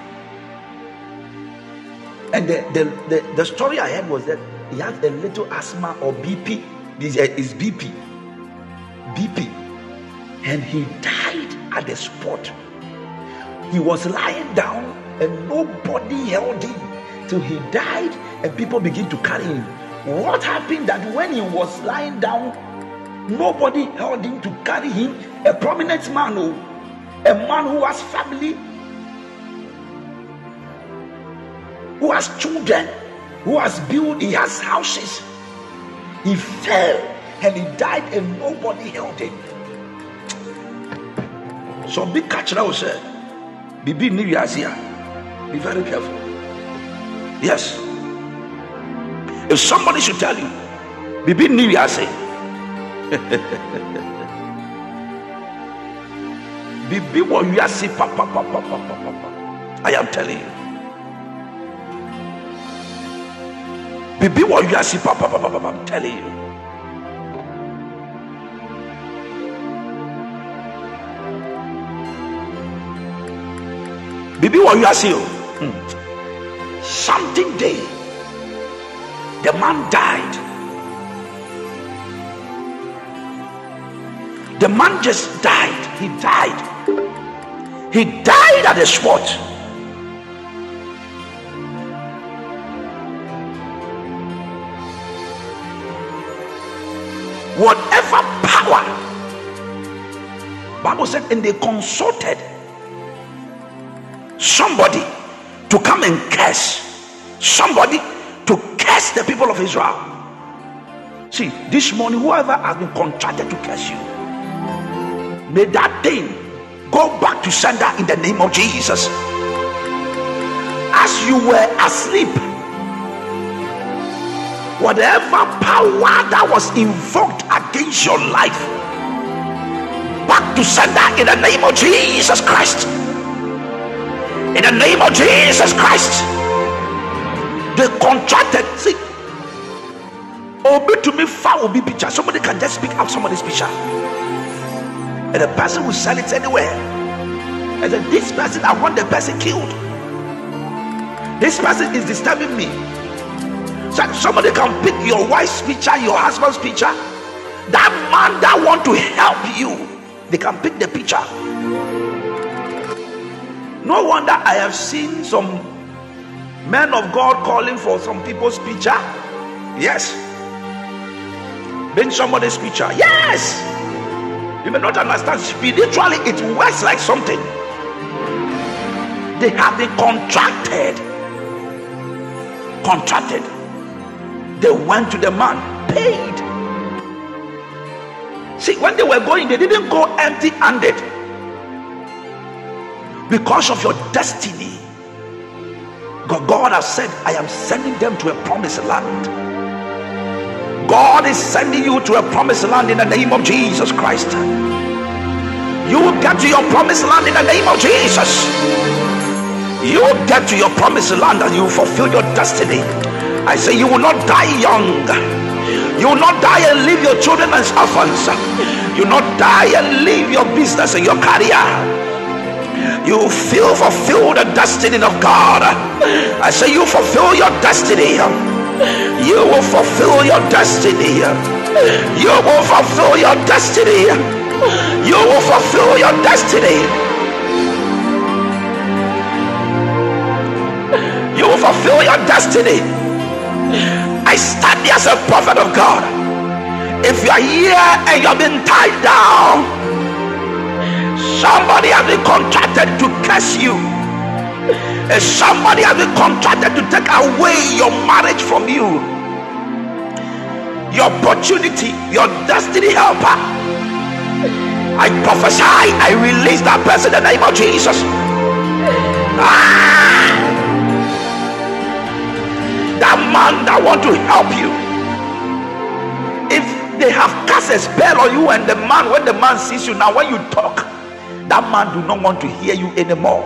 and the, the, the, the story I heard was that he had a little asthma or B P. This is B P. B P. And he died at the spot. He was lying down and nobody held him till he died and people began to carry him. What happened that when he was lying down, nobody held him to carry him? A prominent man, oh, a man who has family, who has children, who has built, he has houses. He fell and he died and nobody held him. So big catch now, sir. Be big new years here. Be very careful. Yes. If somebody should tell you, be big new years here. Be big what you are see, papa, papa, papa, papa. I am telling you. Be big what you are see, papa, papa, papa. I'm telling you. Bibi what you are seeing? Hmm. Something day, the man died. The man just died. He died. He died at the spot. Whatever power, Bible said, and they consulted somebody to come and curse, somebody to curse the people of Israel. See, this morning, whoever has been contracted to curse you, may that thing go back to sender in the name of Jesus. As you were asleep, whatever power that was invoked against your life, back to sender in the name of Jesus Christ. In the name of Jesus Christ. They contracted. See, Obi to me foul be picture. Somebody can just pick up somebody's picture, and the person will sell it anywhere. And then this person, I want the person killed. This person is disturbing me. So somebody can pick your wife's picture, your husband's picture. That man that want to help you, they can pick the picture. No wonder I have seen some men of God calling for some people's picture. Yes. Bring somebody's picture. Yes. You may not understand. Spiritually, it works like something. They have been contracted. Contracted. They went to the man, paid. See, when they were going, they didn't go empty-handed. Because of your destiny, God, God has said, I am sending them to a promised land. God is sending you to a promised land in the name of Jesus Christ. You will get to your promised land in the name of Jesus. You will get to your promised land and you will fulfill your destiny. I say you will not die young. You will not die and leave your children as orphans. You will not die and leave your business and your career. You will fulfill the destiny of God. I say you fulfill your destiny. You will fulfill your destiny. You will fulfill your destiny. You will fulfill your destiny. You will fulfill your destiny. I stand here as a prophet of God. If you are here and you have been tied down, somebody has been contracted to curse you. And somebody has been contracted to take away your marriage from you, your opportunity, your destiny helper. I prophesy, I release that person in the name of Jesus. Ah, that man that want to help you, if they have cast a spell on you, and the man, when the man sees you now, when you talk, that man do not want to hear you anymore.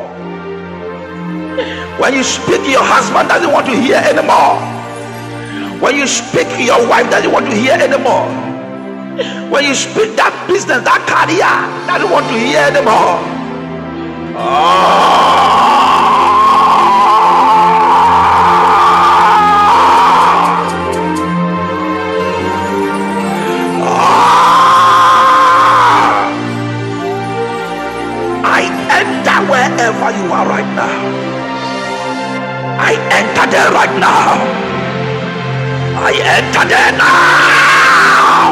When you speak, your husband doesn't want to hear anymore. When you speak, your wife doesn't want to hear anymore. When you speak, that business, that career, doesn't want to hear anymore. I enter wherever you are right now. I enter there right now. I enter there now.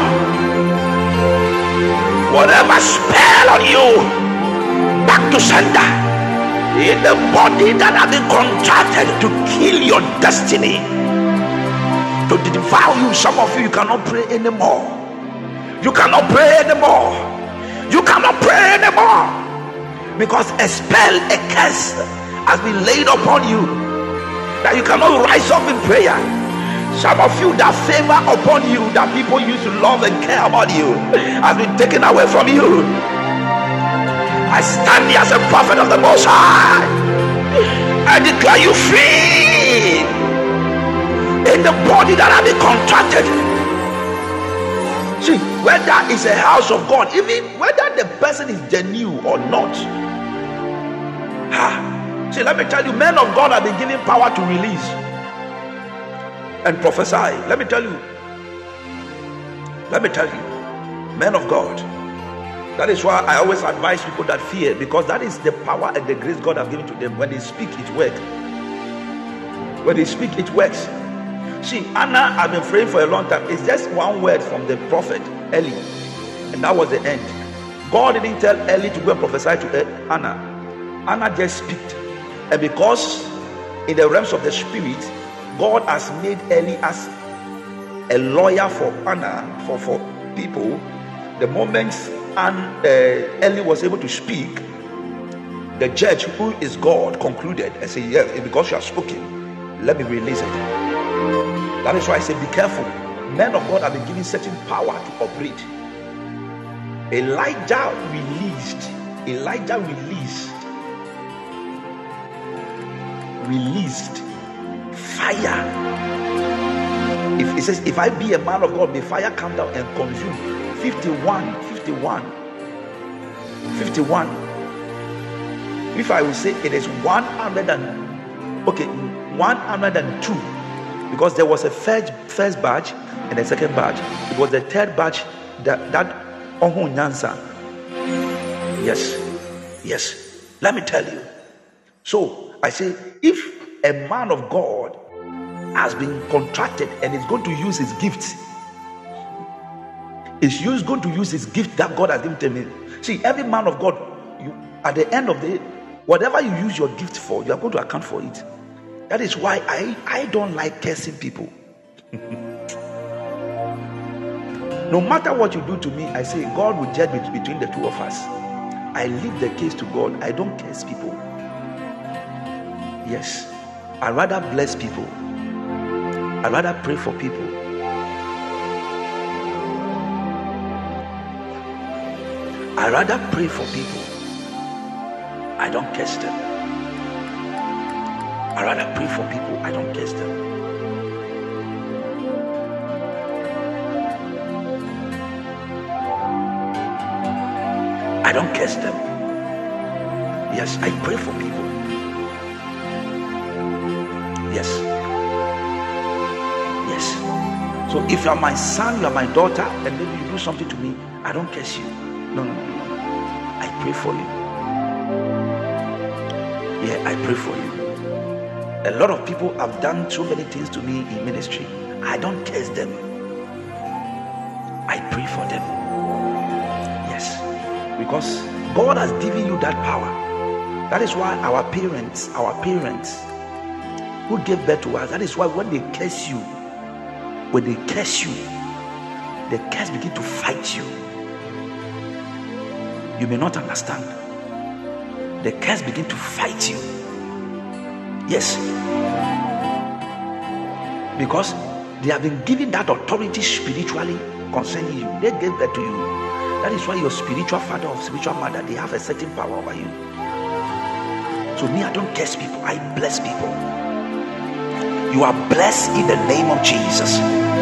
Whatever spell on you, back to sender. In the body that has been contracted to kill your destiny, to devour you. Some of you, you cannot pray anymore. You cannot pray anymore. You cannot pray anymore. Because a spell, a curse has been laid upon you, that you cannot rise up in prayer. Some of you, that favor upon you, that people used to love and care about you, has been taken away from you. I stand here as a prophet of the Most High. I declare you free in the body that has been contracted. See, whether it's a house of God, even whether the person is genuine or not. Ha. See, let me tell you, men of God have been given power to release and prophesy. Let me tell you, let me tell you, men of God. That is why I always advise people that fear, because that is the power and the grace God has given to them. When they speak, it works. When they speak, it works. See, Anna has been praying for a long time. It's just one word from the prophet Eli, and that was the end. God didn't tell Eli to go and prophesy to Anna. Anna just speak, and because in the realms of the spirit, God has made Eli as a lawyer for Anna, for, for people. The moment and uh, Eli was able to speak, the judge, who is God, concluded and said, yes, because you have spoken, let me release it. That is why I say, be careful. Men of God have been given certain power to operate. Elijah released, Elijah released, released fire. If it says, if I be a man of God, may fire come down and consume. fifty-one, fifty-one, fifty-one. If I will say it is one hundred and okay, one hundred two, because there was a first first batch and a second batch. It was the third batch that that Ohun Nyansa. Yes, yes. Let me tell you. So I say, if a man of God has been contracted and is going to use his gifts, is used going to use his gift that God has given to him. See, every man of God, you at the end of the day, whatever you use your gift for, you are going to account for it. That is why I, I don't like cursing people. No matter what you do to me, I say God will judge between the two of us. I leave the case to God. I don't curse people. Yes, I rather bless people. I rather pray for people. I rather pray for people. I don't curse them. I rather pray for people. I don't curse them. I don't curse them. Yes, I pray for people. Yes. Yes. So if you are my son, you are my daughter, and maybe you do something to me, I don't curse you. No, no, no, no. I pray for you. Yeah, I pray for you. A lot of people have done so many things to me in ministry. I don't curse them. I pray for them. Yes. Because God has given you that power. That is why our parents, our parents who gave birth to us, that is why when they curse you, when they curse you, the curse begin to fight you. You may not understand. The curse begin to fight you. Yes. Because they have been given that authority spiritually concerning you. They gave birth to you. That is why your spiritual father or spiritual mother, they have a certain power over you. So me, I don't curse people. I bless people. You are blessed in the name of Jesus.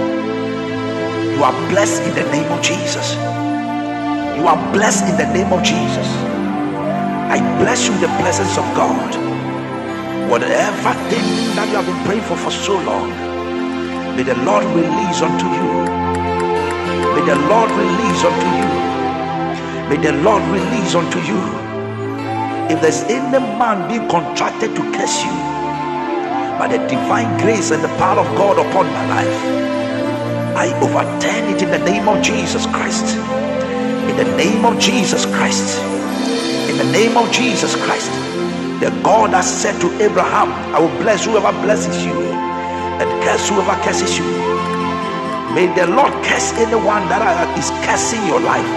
You are blessed in the name of Jesus. You are blessed in the name of Jesus. I bless you with the blessings of God. Whatever thing that you have been praying for for so long, may the Lord release unto you. May the Lord release unto you. May the Lord release unto you. If there's any man being contracted to curse you, by the divine grace and the power of God upon my life, I overturn it in the name of Jesus Christ. In the name of Jesus Christ. In the name of Jesus Christ. The God that said to Abraham, I will bless whoever blesses you and curse whoever curses you. May the Lord curse anyone that is cursing your life,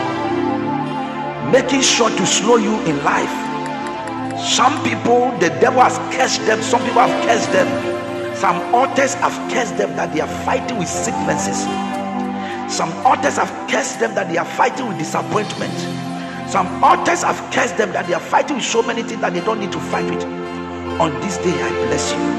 making sure to slow you in life. Some people, the devil has cursed them. Some people have cursed them. Some authors have cursed them that they are fighting with sicknesses. Some authors have cursed them that they are fighting with disappointment. Some authors have cursed them that they are fighting with so many things that they don't need to fight with. On this day, I bless you.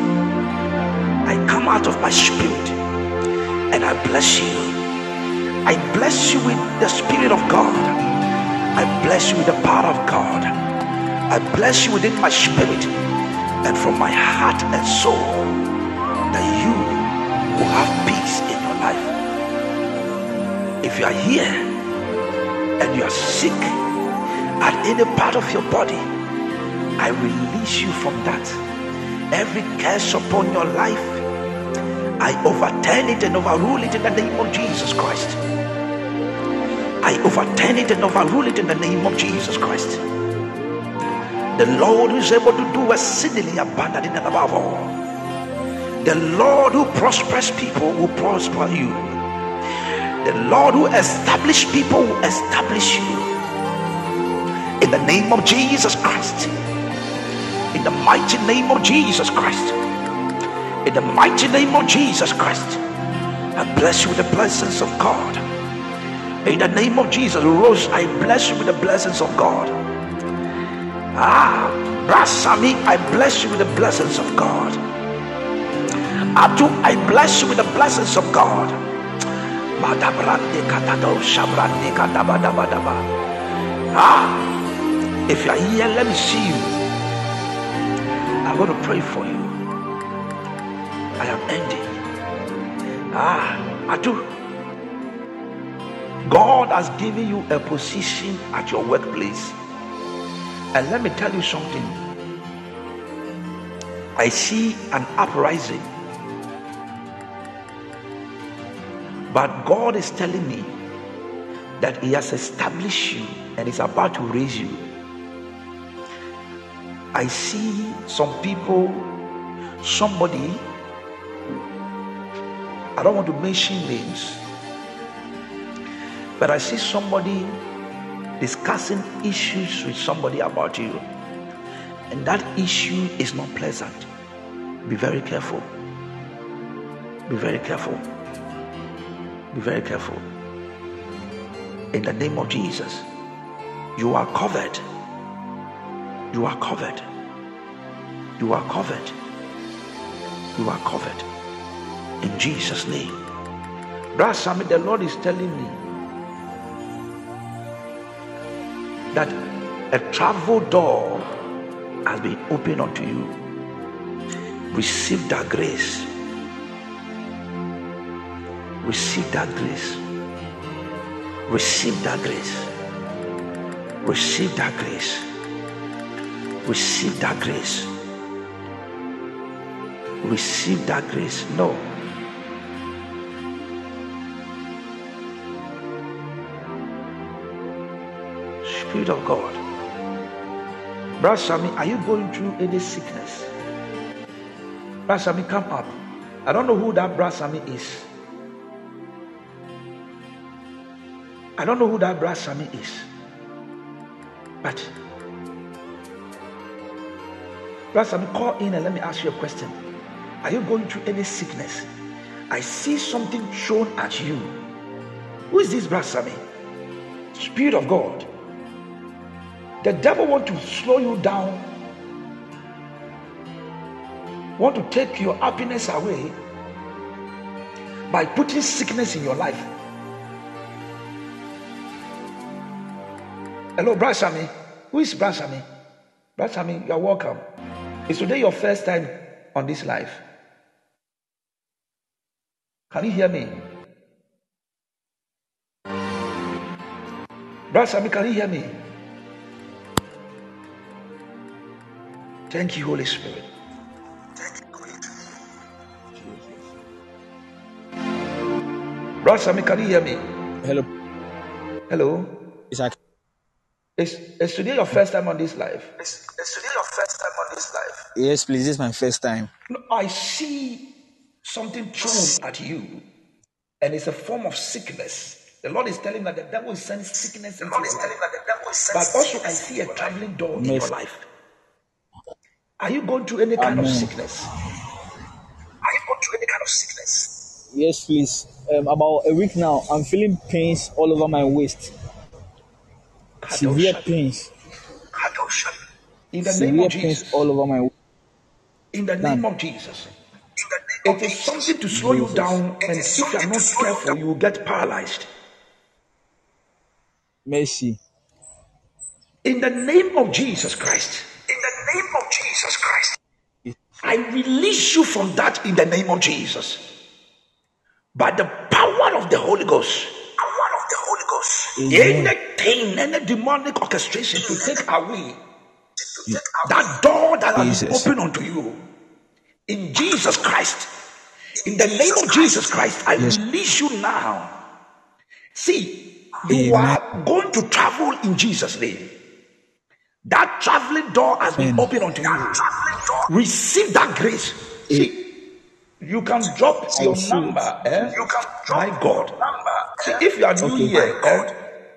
I come out of my spirit and I bless you. I bless you with the Spirit of God. I bless you with the power of God. I bless you within my spirit and from my heart and soul, that you will have peace in your life. If you are here and you are sick at any part of your body, I release you from that. Every curse upon your life, I overturn it and overrule it in the name of Jesus Christ. I overturn it and overrule it in the name of Jesus Christ. The Lord who is able to do exceedingly abundantly and above all. The Lord who prospers people will prosper you. The Lord who establishes people will establish you. In the name of Jesus Christ. In the mighty name of Jesus Christ. In the mighty name of Jesus Christ. I bless you with the blessings of God. In the name of Jesus, Rose, I bless you with the blessings of God. Ah, Brasami, I bless you with the blessings of God. Atu, I bless you with the blessings of God. Ah, if you are here, let me see you. I'm going to pray for you. I am ending. Ah, Atu, God has given you a position at your workplace. And let me tell you something. I see an uprising. But God is telling me that He has established you and is about to raise you. I see some people, somebody, I don't want to mention names, but I see somebody discussing issues with somebody about you, and that issue is not pleasant. Be very careful. Be very careful. Be very careful. In the name of Jesus, you are covered. You are covered. You are covered. You are covered. In Jesus' name. Brother Sammy, the Lord is telling me that a travel door has been opened unto you. Receive that grace. Receive that grace. Receive that grace. Receive that grace. Receive that grace. receive that grace. No. Spirit of God. Brother Sami, are you going through any sickness? Brother Sami, come up. I don't know who that Brother Sami is. I don't know who that Brother Sami is. But Brother Sami, call in and let me ask you a question. Are you going through any sickness? I see something thrown at you. Who is this Brother Sami? Spirit of God. The devil want to slow you down, want to take your happiness away by putting sickness in your life. Hello, Brother Sami. Who is Brother Sami? Brother Sami, you are welcome. Is today your first time on this live? Can you hear me? Brother Sami, can you hear me? Thank you, Holy Spirit. Thank you, Holy Spirit. Brother Sami, can you hear me? Hello. Hello. Is, that... is, is today your first time on this live? Is, is today your first time on this live? Yes, please. This is my first time. No, I see something thrown at you, and it's a form of sickness. The Lord is telling that the devil sends sickness into your life. But also I see a traveling door in your life. Are you going through any kind Amen. of sickness? Are you going through any kind of sickness? Yes, please. Um, about a week now, I'm feeling pains all over my waist. Severe pains. In the Severe name of pains Jesus. all over my waist. In the name of Jesus. It is something to slow you down, and if you are not careful, you will get paralyzed. Mercy. In the name of Jesus Christ. In the name of Jesus Christ. I release you from that in the name of Jesus. By the power of the Holy Ghost. Power of the Holy Ghost. Anything, any demonic orchestration to take away that door that has been opened unto you. In Jesus Christ. In the name of Jesus Christ, I release you now. See, you are going to travel in Jesus' name. That traveling door has been opened unto you. Receive that grace. See, you can drop your number. Eh? You can drop my God. See, if you are new okay. here, eh?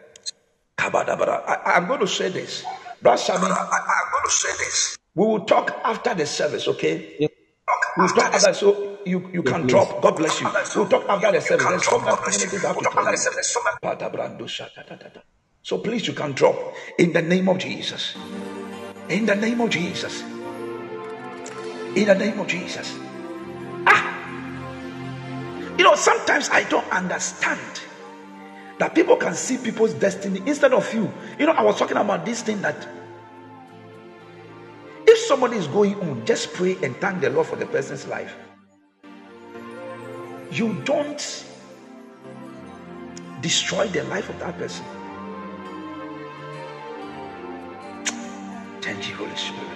I, I'm going to say this. Brother Sami, I, I'm going to say this. We will talk after the service, okay? Yeah. We'll talk after, so you, you can please. Drop. God bless you. We'll talk after the service. There's so much communities have to tell you. So please, you can drop in the name of Jesus. In the name of Jesus. In the name of Jesus. Ah! You know, sometimes I don't understand that people can see people's destiny instead of you. You know, I was talking about this thing that if somebody is going on, just pray and thank the Lord for the person's life. You don't destroy the life of that person. Thank you, Holy Spirit.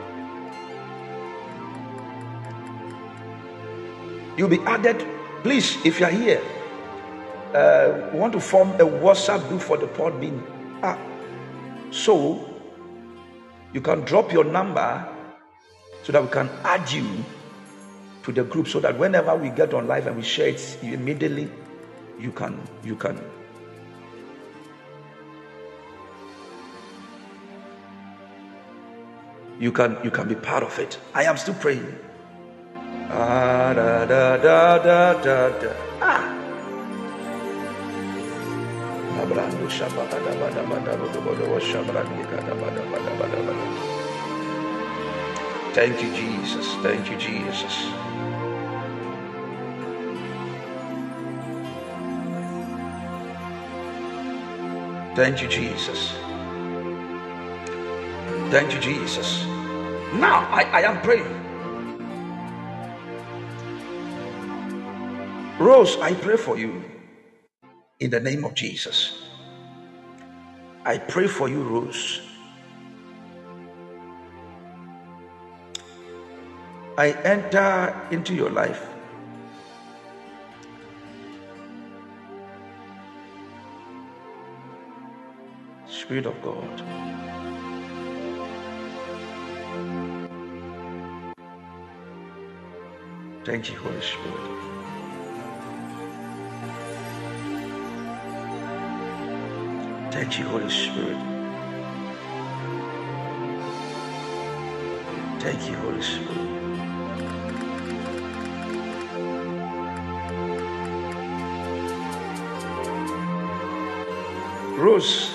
You'll be added. Please, if you are here, uh, want to form a WhatsApp group for the Podbean. Ah, so you can drop your number so that we can add you to the group, so that whenever we get on live and we share it immediately, you can you can you can you can be part of it. I am still praying. Ah, da, da, da, da, da, da. Ah. Thank you, Jesus. Thank you, Jesus. Thank you, Jesus. Thank you, Jesus. Now I, I am praying. Rose, I pray for you in the name of Jesus. I pray for you, Rose. I enter into your life. Spirit of God, thank you, Holy Spirit. Thank you, Holy Spirit. Thank you, Holy Spirit. Rose,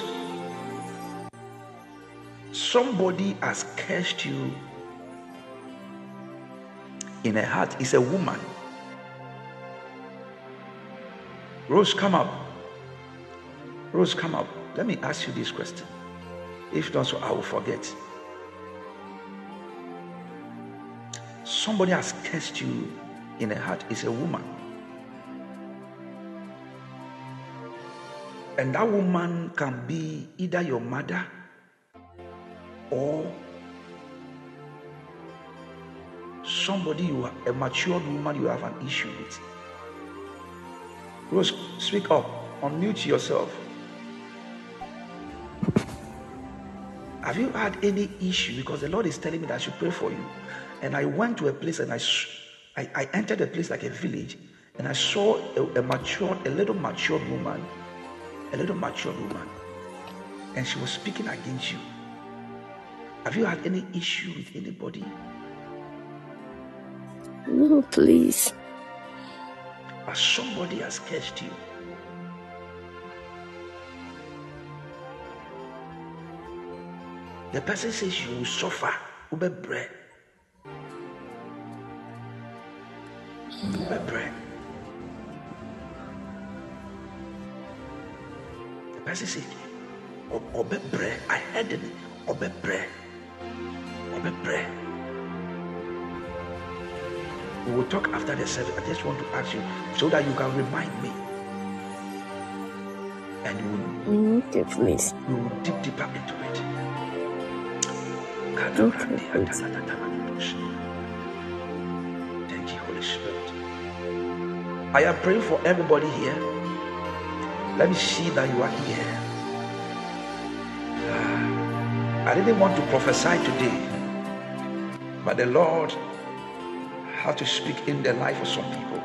somebody has cursed you in her heart. It's a woman. Rose, come up. Rose, come up. Let me ask you this question. If not so, I will forget. Somebody has cursed you in her heart. It's a woman. And that woman can be either your mother or somebody, you are a matured woman you have an issue with. Rose, speak up. Unmute yourself. Have you had any issue? Because the Lord is telling me that I should pray for you. And I went to a place and I, I, I entered a place like a village, and I saw a, a matured, a little matured woman, a little matured woman, and she was speaking against you. Have you had any issue with anybody? No, please. But somebody has cursed you. The person says you will suffer. Ube bread. Ube bread. The person says, Obe bread. I heard it. Obe bread. Obe bread. We will talk after the service. I just want to ask you so that you can remind me. And you will, okay, please. You will dig deeper into it. Okay, please. Thank you, Holy Spirit. I am praying for everybody here. Let me see that you are here. I didn't want to prophesy today, but the Lord had to speak in the life of some people.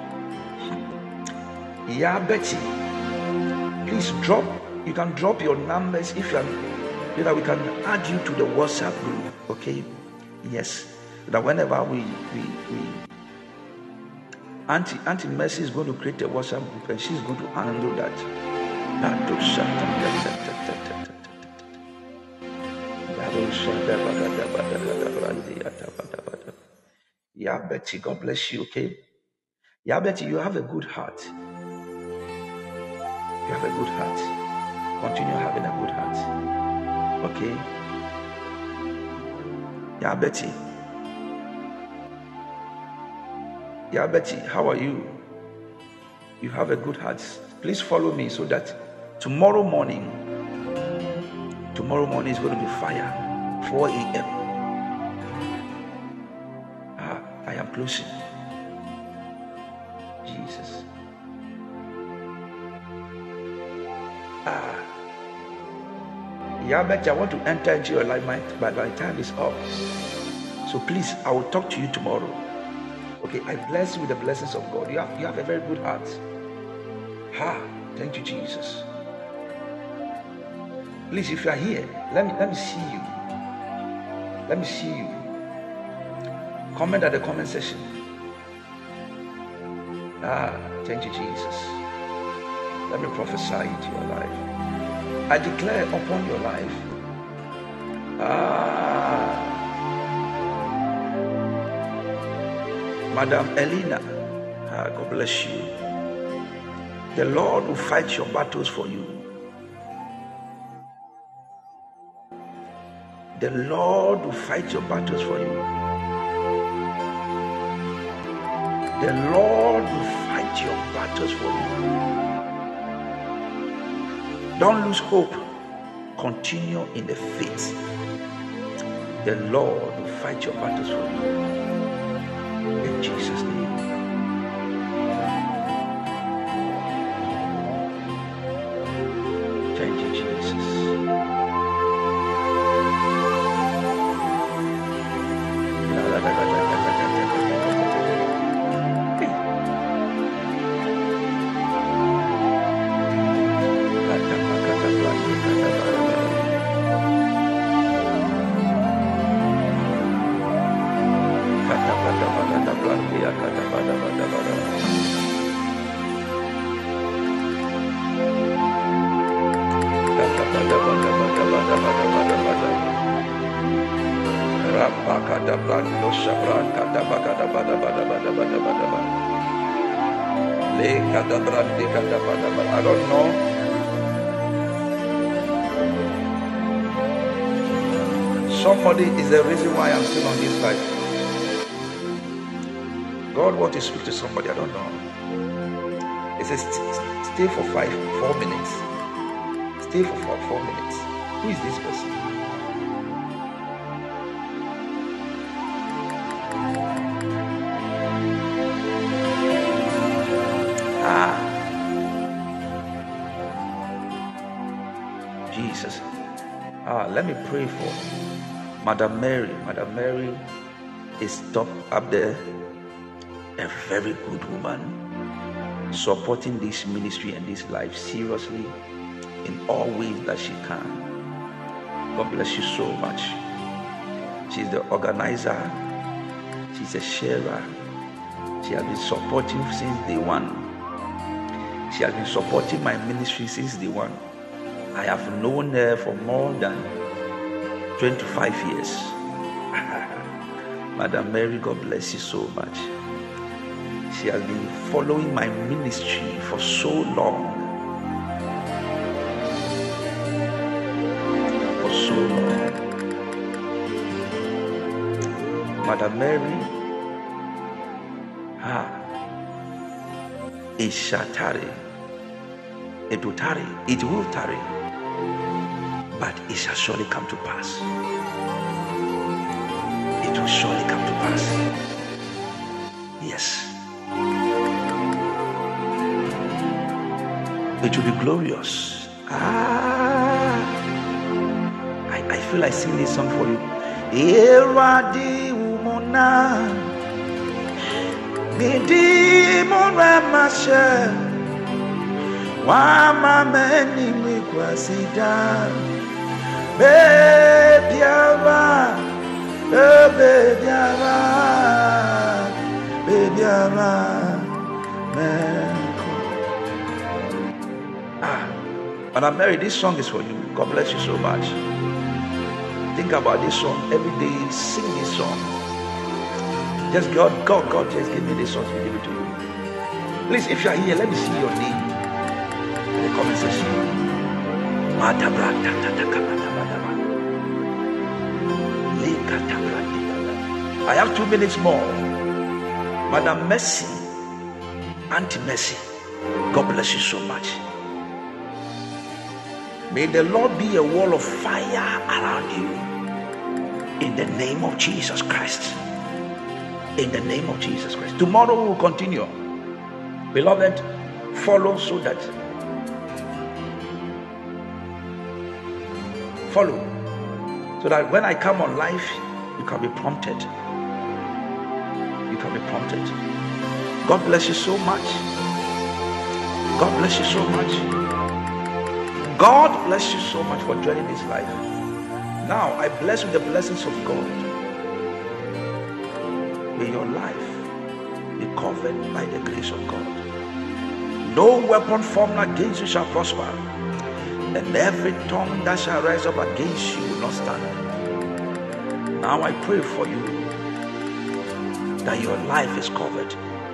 Yeah, Betty, please drop. You can drop your numbers if you are, so that we can add you to the WhatsApp group. Okay? Yes. So that whenever we we we Auntie Auntie Mercy is going to create a WhatsApp group, and she's going to handle that. Yeah, Betty, God bless you, okay? Yeah, Betty, you have a good heart. You have a good heart. Continue having a good heart. Okay? Yeah, Betty. Yeah, Betty, how are you? You have a good heart. Please follow me so that tomorrow morning, tomorrow morning is going to be fire. four a.m. Ah, I am closing. Jesus. Ah. Yeah, Betty, I want to enter into your life, but my time is up. So please, I will talk to you tomorrow. Okay, I bless you with the blessings of God. You have, you have a very good heart. Ha, thank you, Jesus. Please, if you are here, let me let me see you. Let me see you. Comment at the comment section. Ah, thank you, Jesus. Let me prophesy into your life. I declare upon your life. Ah, Madam Elena, ah, God bless you. The Lord will fight your battles for you. The Lord will fight your battles for you. The Lord will fight your battles for you. Don't lose hope. Continue in the faith. The Lord will fight your battles for you. In Jesus' name. Thank you, Jesus. I don't know. Somebody is the reason why I'm still on this life. God wants to speak to somebody. I don't know. It says stay for five, four minutes. Stay for four, four minutes. Who is this person? Ah, Jesus. Ah, let me pray for Madam Mary. Madam Mary is top up there. A very good woman, supporting this ministry and this life seriously in all ways that she can. God bless you so much. She's the organizer. She's a sharer. She has been supporting since day one. She has been supporting my ministry since day one. I have known her for more than twenty-five years. Madam Mary, God bless you so much. She has been following my ministry for so long. For so long. Madam Mary, ah, it shall tarry. It will tarry. It will tarry. But it shall surely come to pass. It will surely come to pass. Yes. It will be glorious. Ah, I, I feel like singing this song for you. Eradi umona, midi moramashe, wama meni mikwasida, bebiara, bebiara, bebiara, man. Madam Mary, this song is for you. God bless you so much. Think about this song every day. Sing this song. Just God, God, God, just give me this song to give it to you. Please, if you are here, let me see your name in the comment section. I have two minutes more. Madam Mercy, Auntie Mercy, God bless you so much. May the Lord be a wall of fire around you. In the name of Jesus Christ. In the name of Jesus Christ. Tomorrow we will continue. Beloved, follow so that follow so that when I come on live, you can be prompted. You can be prompted. God bless you so much. God bless you so much. God bless you so much for joining this life. Now I bless with the blessings of God. May your life be covered by the grace of God. No weapon formed against you shall prosper, and every tongue that shall rise up against you will not stand. Now I pray for you that your life is covered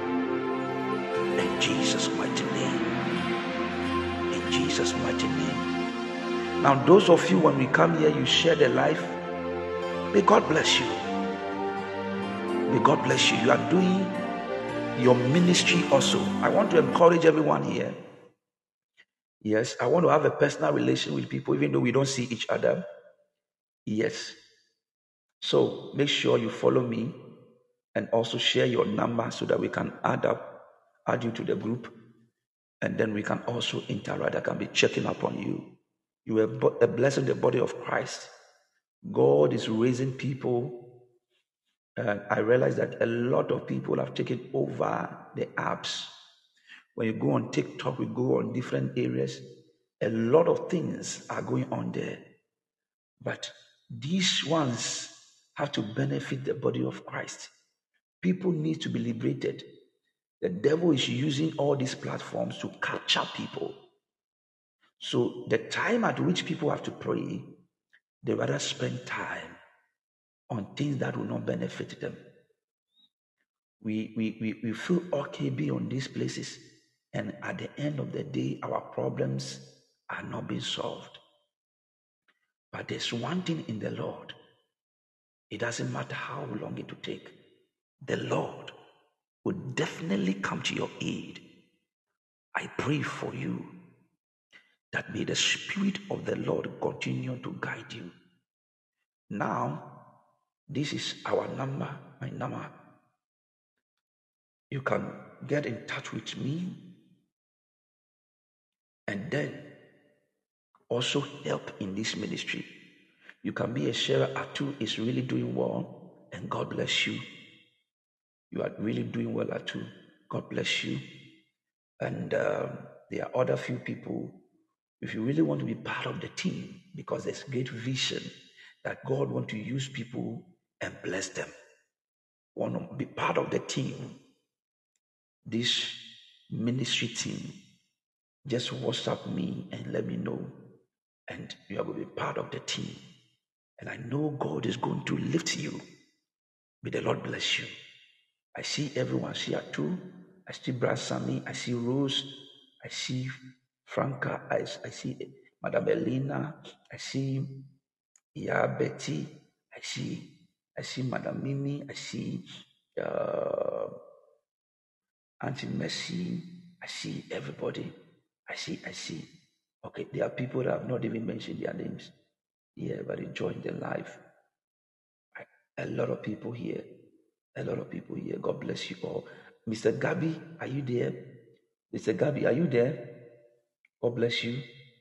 in Jesus' mighty name. In Jesus' mighty name. Now those of you, when we come here, you share the life. May God bless you. May God bless you. You are doing your ministry also. I want to encourage everyone here. Yes, I want to have a personal relation with people even though we don't see each other. Yes. So make sure you follow me and also share your number so that we can add up, add you to the group, and then we can also interact. I can be checking up on you. You are a blessing in the body of Christ. God is raising people. And I realize that a lot of people have taken over the apps. When you go on TikTok, we go on different areas. A lot of things are going on there. But these ones have to benefit the body of Christ. People need to be liberated. The devil is using all these platforms to capture people. So the time at which people have to pray, they rather spend time on things that will not benefit them. We, we, we, we feel okay being on these places, and at the end of the day, our problems are not being solved. But there's one thing in the Lord. It doesn't matter how long it will take. The Lord will definitely come to your aid. I pray for you that may the Spirit of the Lord continue to guide you. Now, this is our number, my number. You can get in touch with me and then also help in this ministry. You can be a sharer. Atu is really doing well, and God bless you. You are really doing well, Atu. God bless you. And um, there are other few people. If you really want to be part of the team, because there's great vision that God wants to use people and bless them. Want to be part of the team, this ministry team, just WhatsApp me and let me know. And you are going to be part of the team. And I know God is going to lift you. May the Lord bless you. I see everyone here too. I see Brad Sammy. I see Rose. I see Franca. I, I see Madam Elena. I see Ya Betty. I see I see Madam Mimi. I see uh, Auntie Mercy. I see everybody. I see, I see. Okay, there are people that have not even mentioned their names. Yeah, but enjoying their life. I, a lot of people here. A lot of people here. God bless you all. Mister Gabi, are you there? Mister Gabi, are you there? God bless you.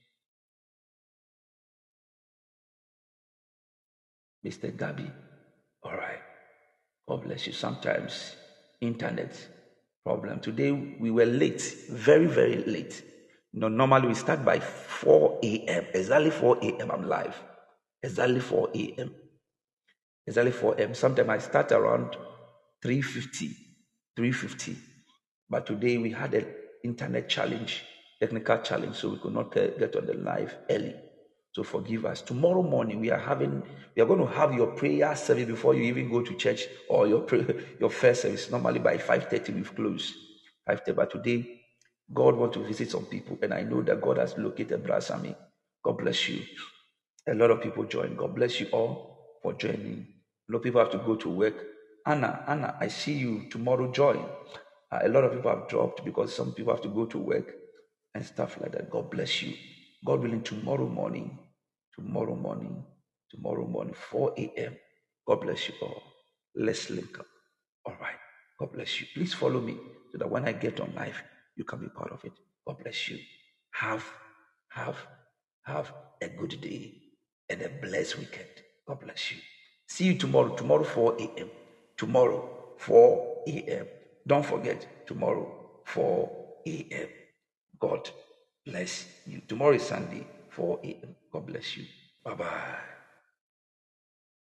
Mister Gabi, all right. God bless you. Sometimes internet problem. Today we were late, very, very late. You know, normally we start by four a.m. Exactly four a.m. I'm live. Exactly four a.m. Exactly four a.m. Sometimes I start around three fifty. three fifty. But today we had an internet challenge, technical challenge, so we could not get on the live early. So forgive us. Tomorrow morning we are having, we are going to have your prayer service before you even go to church, or your prayer, your first service. Normally by five thirty we've closed. five thirty, but today God wants to visit some people, and I know that God has located Brasami. God bless you. A lot of people join. God bless you all for joining. A lot of people have to go to work. Anna, Anna, I see you tomorrow. Join. Uh, a lot of people have dropped because some people have to go to work and stuff like that. God bless you. God willing, tomorrow morning, tomorrow morning, tomorrow morning, four a.m. God bless you all. Let's link up. All right. God bless you. Please follow me so that when I get on live, you can be part of it. God bless you. Have, have, have a good day and a blessed weekend. God bless you. See you tomorrow. Tomorrow, four a.m. Tomorrow, four a.m. Don't forget, tomorrow, four a.m. God bless you. Tomorrow is Sunday, four a.m. God bless you. Bye-bye.